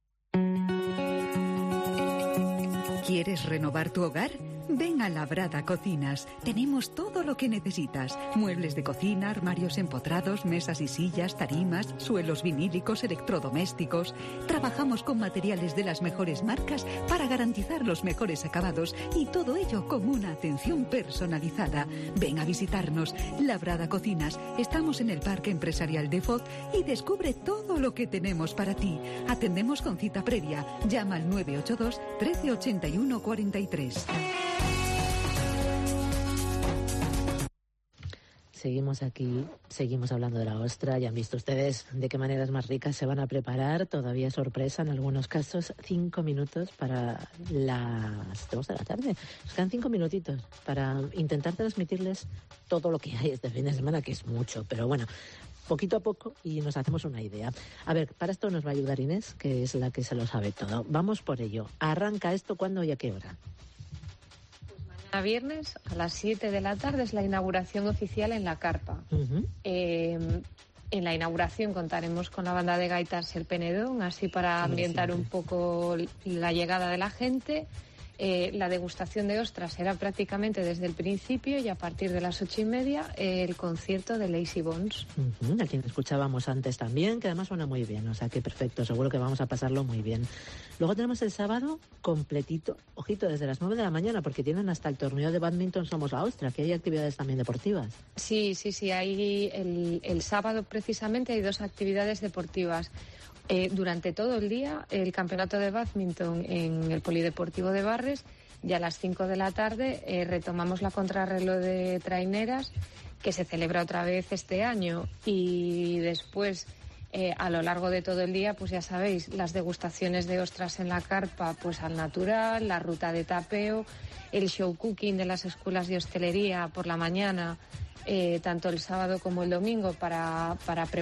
¿Quieres renovar tu hogar? Ven a Labrada Cocinas. Tenemos todo lo que necesitas. Muebles de cocina, armarios empotrados, mesas y sillas, tarimas, suelos vinílicos, electrodomésticos. Trabajamos con materiales de las mejores marcas para garantizar los mejores acabados y todo ello con una atención personalizada. Ven a visitarnos. Labrada Cocinas. Estamos en el Parque Empresarial de Foz y descubre todo lo que tenemos para ti. Atendemos con cita previa. Llama al 982 13 81 43. Seguimos aquí, seguimos hablando de la ostra. Ya han visto ustedes de qué maneras más ricas se van a preparar. Todavía sorpresa en algunos casos. 5 minutos para las 2 de la tarde. Nos quedan 5 minutitos para intentar transmitirles todo lo que hay este fin de semana, que es mucho, pero bueno, poquito a poco y nos hacemos una idea. A ver, para esto nos va a ayudar Inés, que es la que se lo sabe todo. Vamos por ello. ¿Arranca esto cuándo y a qué hora? A viernes a las 7 de la tarde es la inauguración oficial en la carpa. En la inauguración contaremos con la banda de gaitas El Penedón, así para ambientar un poco la llegada de la gente. La degustación de ostras será prácticamente desde el principio y a partir de las 8:30 el concierto de Lazy Bones. A quien escuchábamos antes también, que además suena muy bien, o sea que perfecto, seguro que vamos a pasarlo muy bien. Luego tenemos el sábado completito, ojito, desde las 9 de la mañana, porque tienen hasta el torneo de bádminton Somos la Ostra, que hay actividades también deportivas. Sí, hay el sábado precisamente hay 2 actividades deportivas. Durante todo el día el campeonato de bádminton en el Polideportivo de Barres y a las 5 de la tarde retomamos la contrarreloj de traineras que se celebra otra vez este año y después a lo largo de todo el día pues ya sabéis las degustaciones de ostras en la carpa pues al natural, la ruta de tapeo, el show cooking de las escuelas de hostelería por la mañana. Tanto el sábado como el domingo para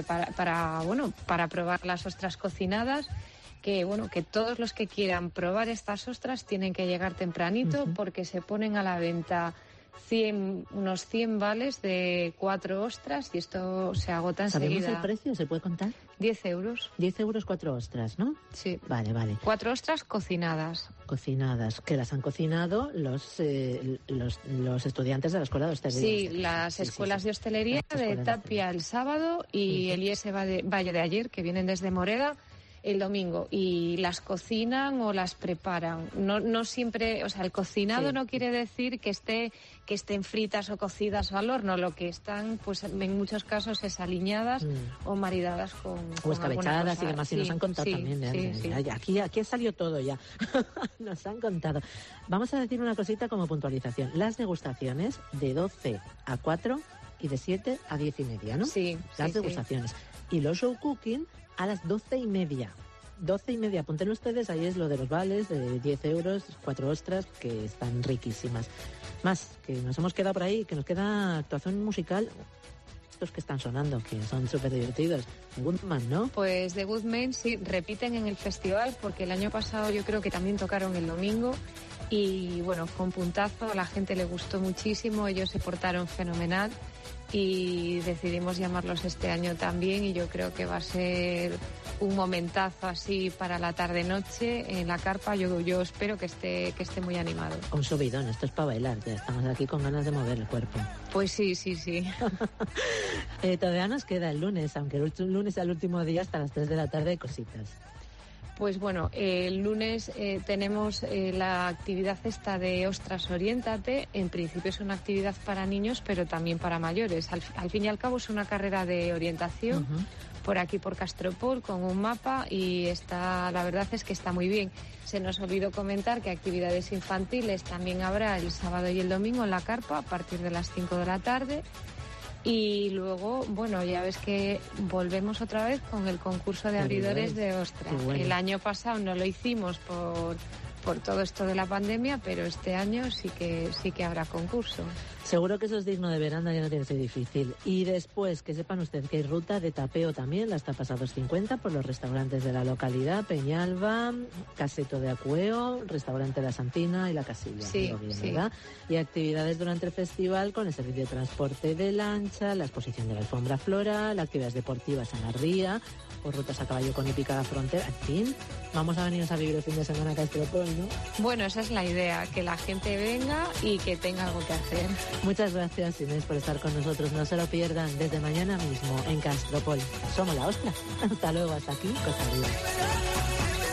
probar las ostras cocinadas, que todos los que quieran probar estas ostras tienen que llegar tempranito porque se ponen a la venta unos 100 vales de 4 ostras y esto se agota enseguida. ¿Sabemos el precio? ¿Se puede contar? 10 euros. 10 euros 4 ostras, ¿no? Sí. Vale. 4 ostras cocinadas. Cocinadas, que las han cocinado los estudiantes de la Escuela de Hostelería. Sí, las escuelas de hostelería de Tapia el sábado y el IES Valle de Ayer, que vienen desde Moreda, el domingo, y las cocinan o las preparan. No siempre, o sea, el cocinado no quiere decir que estén fritas o cocidas al horno, lo que están, pues en muchos casos es aliñadas o maridadas con escabechadas y demás, y nos han contado también. Sí. Aquí ha salido todo ya. Nos han contado. Vamos a decir una cosita como puntualización. Las degustaciones de 12 a 4 y de 7 a 10:30, ¿no? Sí. Las degustaciones. Y los show cooking a las 12:30. 12:30, apunten ustedes, ahí es lo de los vales de 10 euros, 4 ostras, que están riquísimas. Más, que nos hemos quedado por ahí, que nos queda actuación musical. Estos que están sonando, que son súper divertidos. Goodman, ¿no? Pues The Goodman, sí, repiten en el festival, porque el año pasado yo creo que también tocaron el domingo. Y bueno, con puntazo, a la gente le gustó muchísimo, ellos se portaron fenomenal. Y decidimos llamarlos este año también y yo creo que va a ser un momentazo así para la tarde-noche en la carpa. Yo espero que esté muy animado. Un subidón, esto es para bailar, ya estamos aquí con ganas de mover el cuerpo. Pues sí. Todavía nos queda el lunes, aunque el lunes es el último día hasta las 3 de la tarde hay cositas. Pues bueno, el lunes tenemos la actividad esta de Ostras Oriéntate. En principio es una actividad para niños, pero también para mayores. Al fin y al cabo es una carrera de orientación por aquí por Castropol con un mapa y la verdad es que está muy bien. Se nos olvidó comentar que actividades infantiles también habrá el sábado y el domingo en la carpa a partir de las 5 de la tarde. Y luego, bueno, ya ves que volvemos otra vez con el concurso de abridores de ostras. Bueno. El año pasado no lo hicimos por todo esto de la pandemia, pero este año sí que habrá concurso. Seguro que eso es digno de ver, anda, ya no tiene que ser difícil. Y después, que sepan ustedes que hay ruta de tapeo también, las tapas a 2,50 por los restaurantes de la localidad, Peñalba, Caseto de Acueo, Restaurante La Santina y La Casilla. Sí, Bien, sí. ¿verdad? Y actividades durante el festival con el servicio de transporte de lancha, la exposición de la alfombra floral, actividades deportivas en la ría, o rutas a caballo con hípica a la frontera. En fin, vamos a venirnos a vivir el fin de semana a Castropol, ¿no? Bueno, esa es la idea, que la gente venga y que tenga algo que hacer. Muchas gracias, Inés, por estar con nosotros. No se lo pierdan desde mañana mismo en Castropol. Somos la Ostra. Hasta luego, hasta aquí, Costa Rica.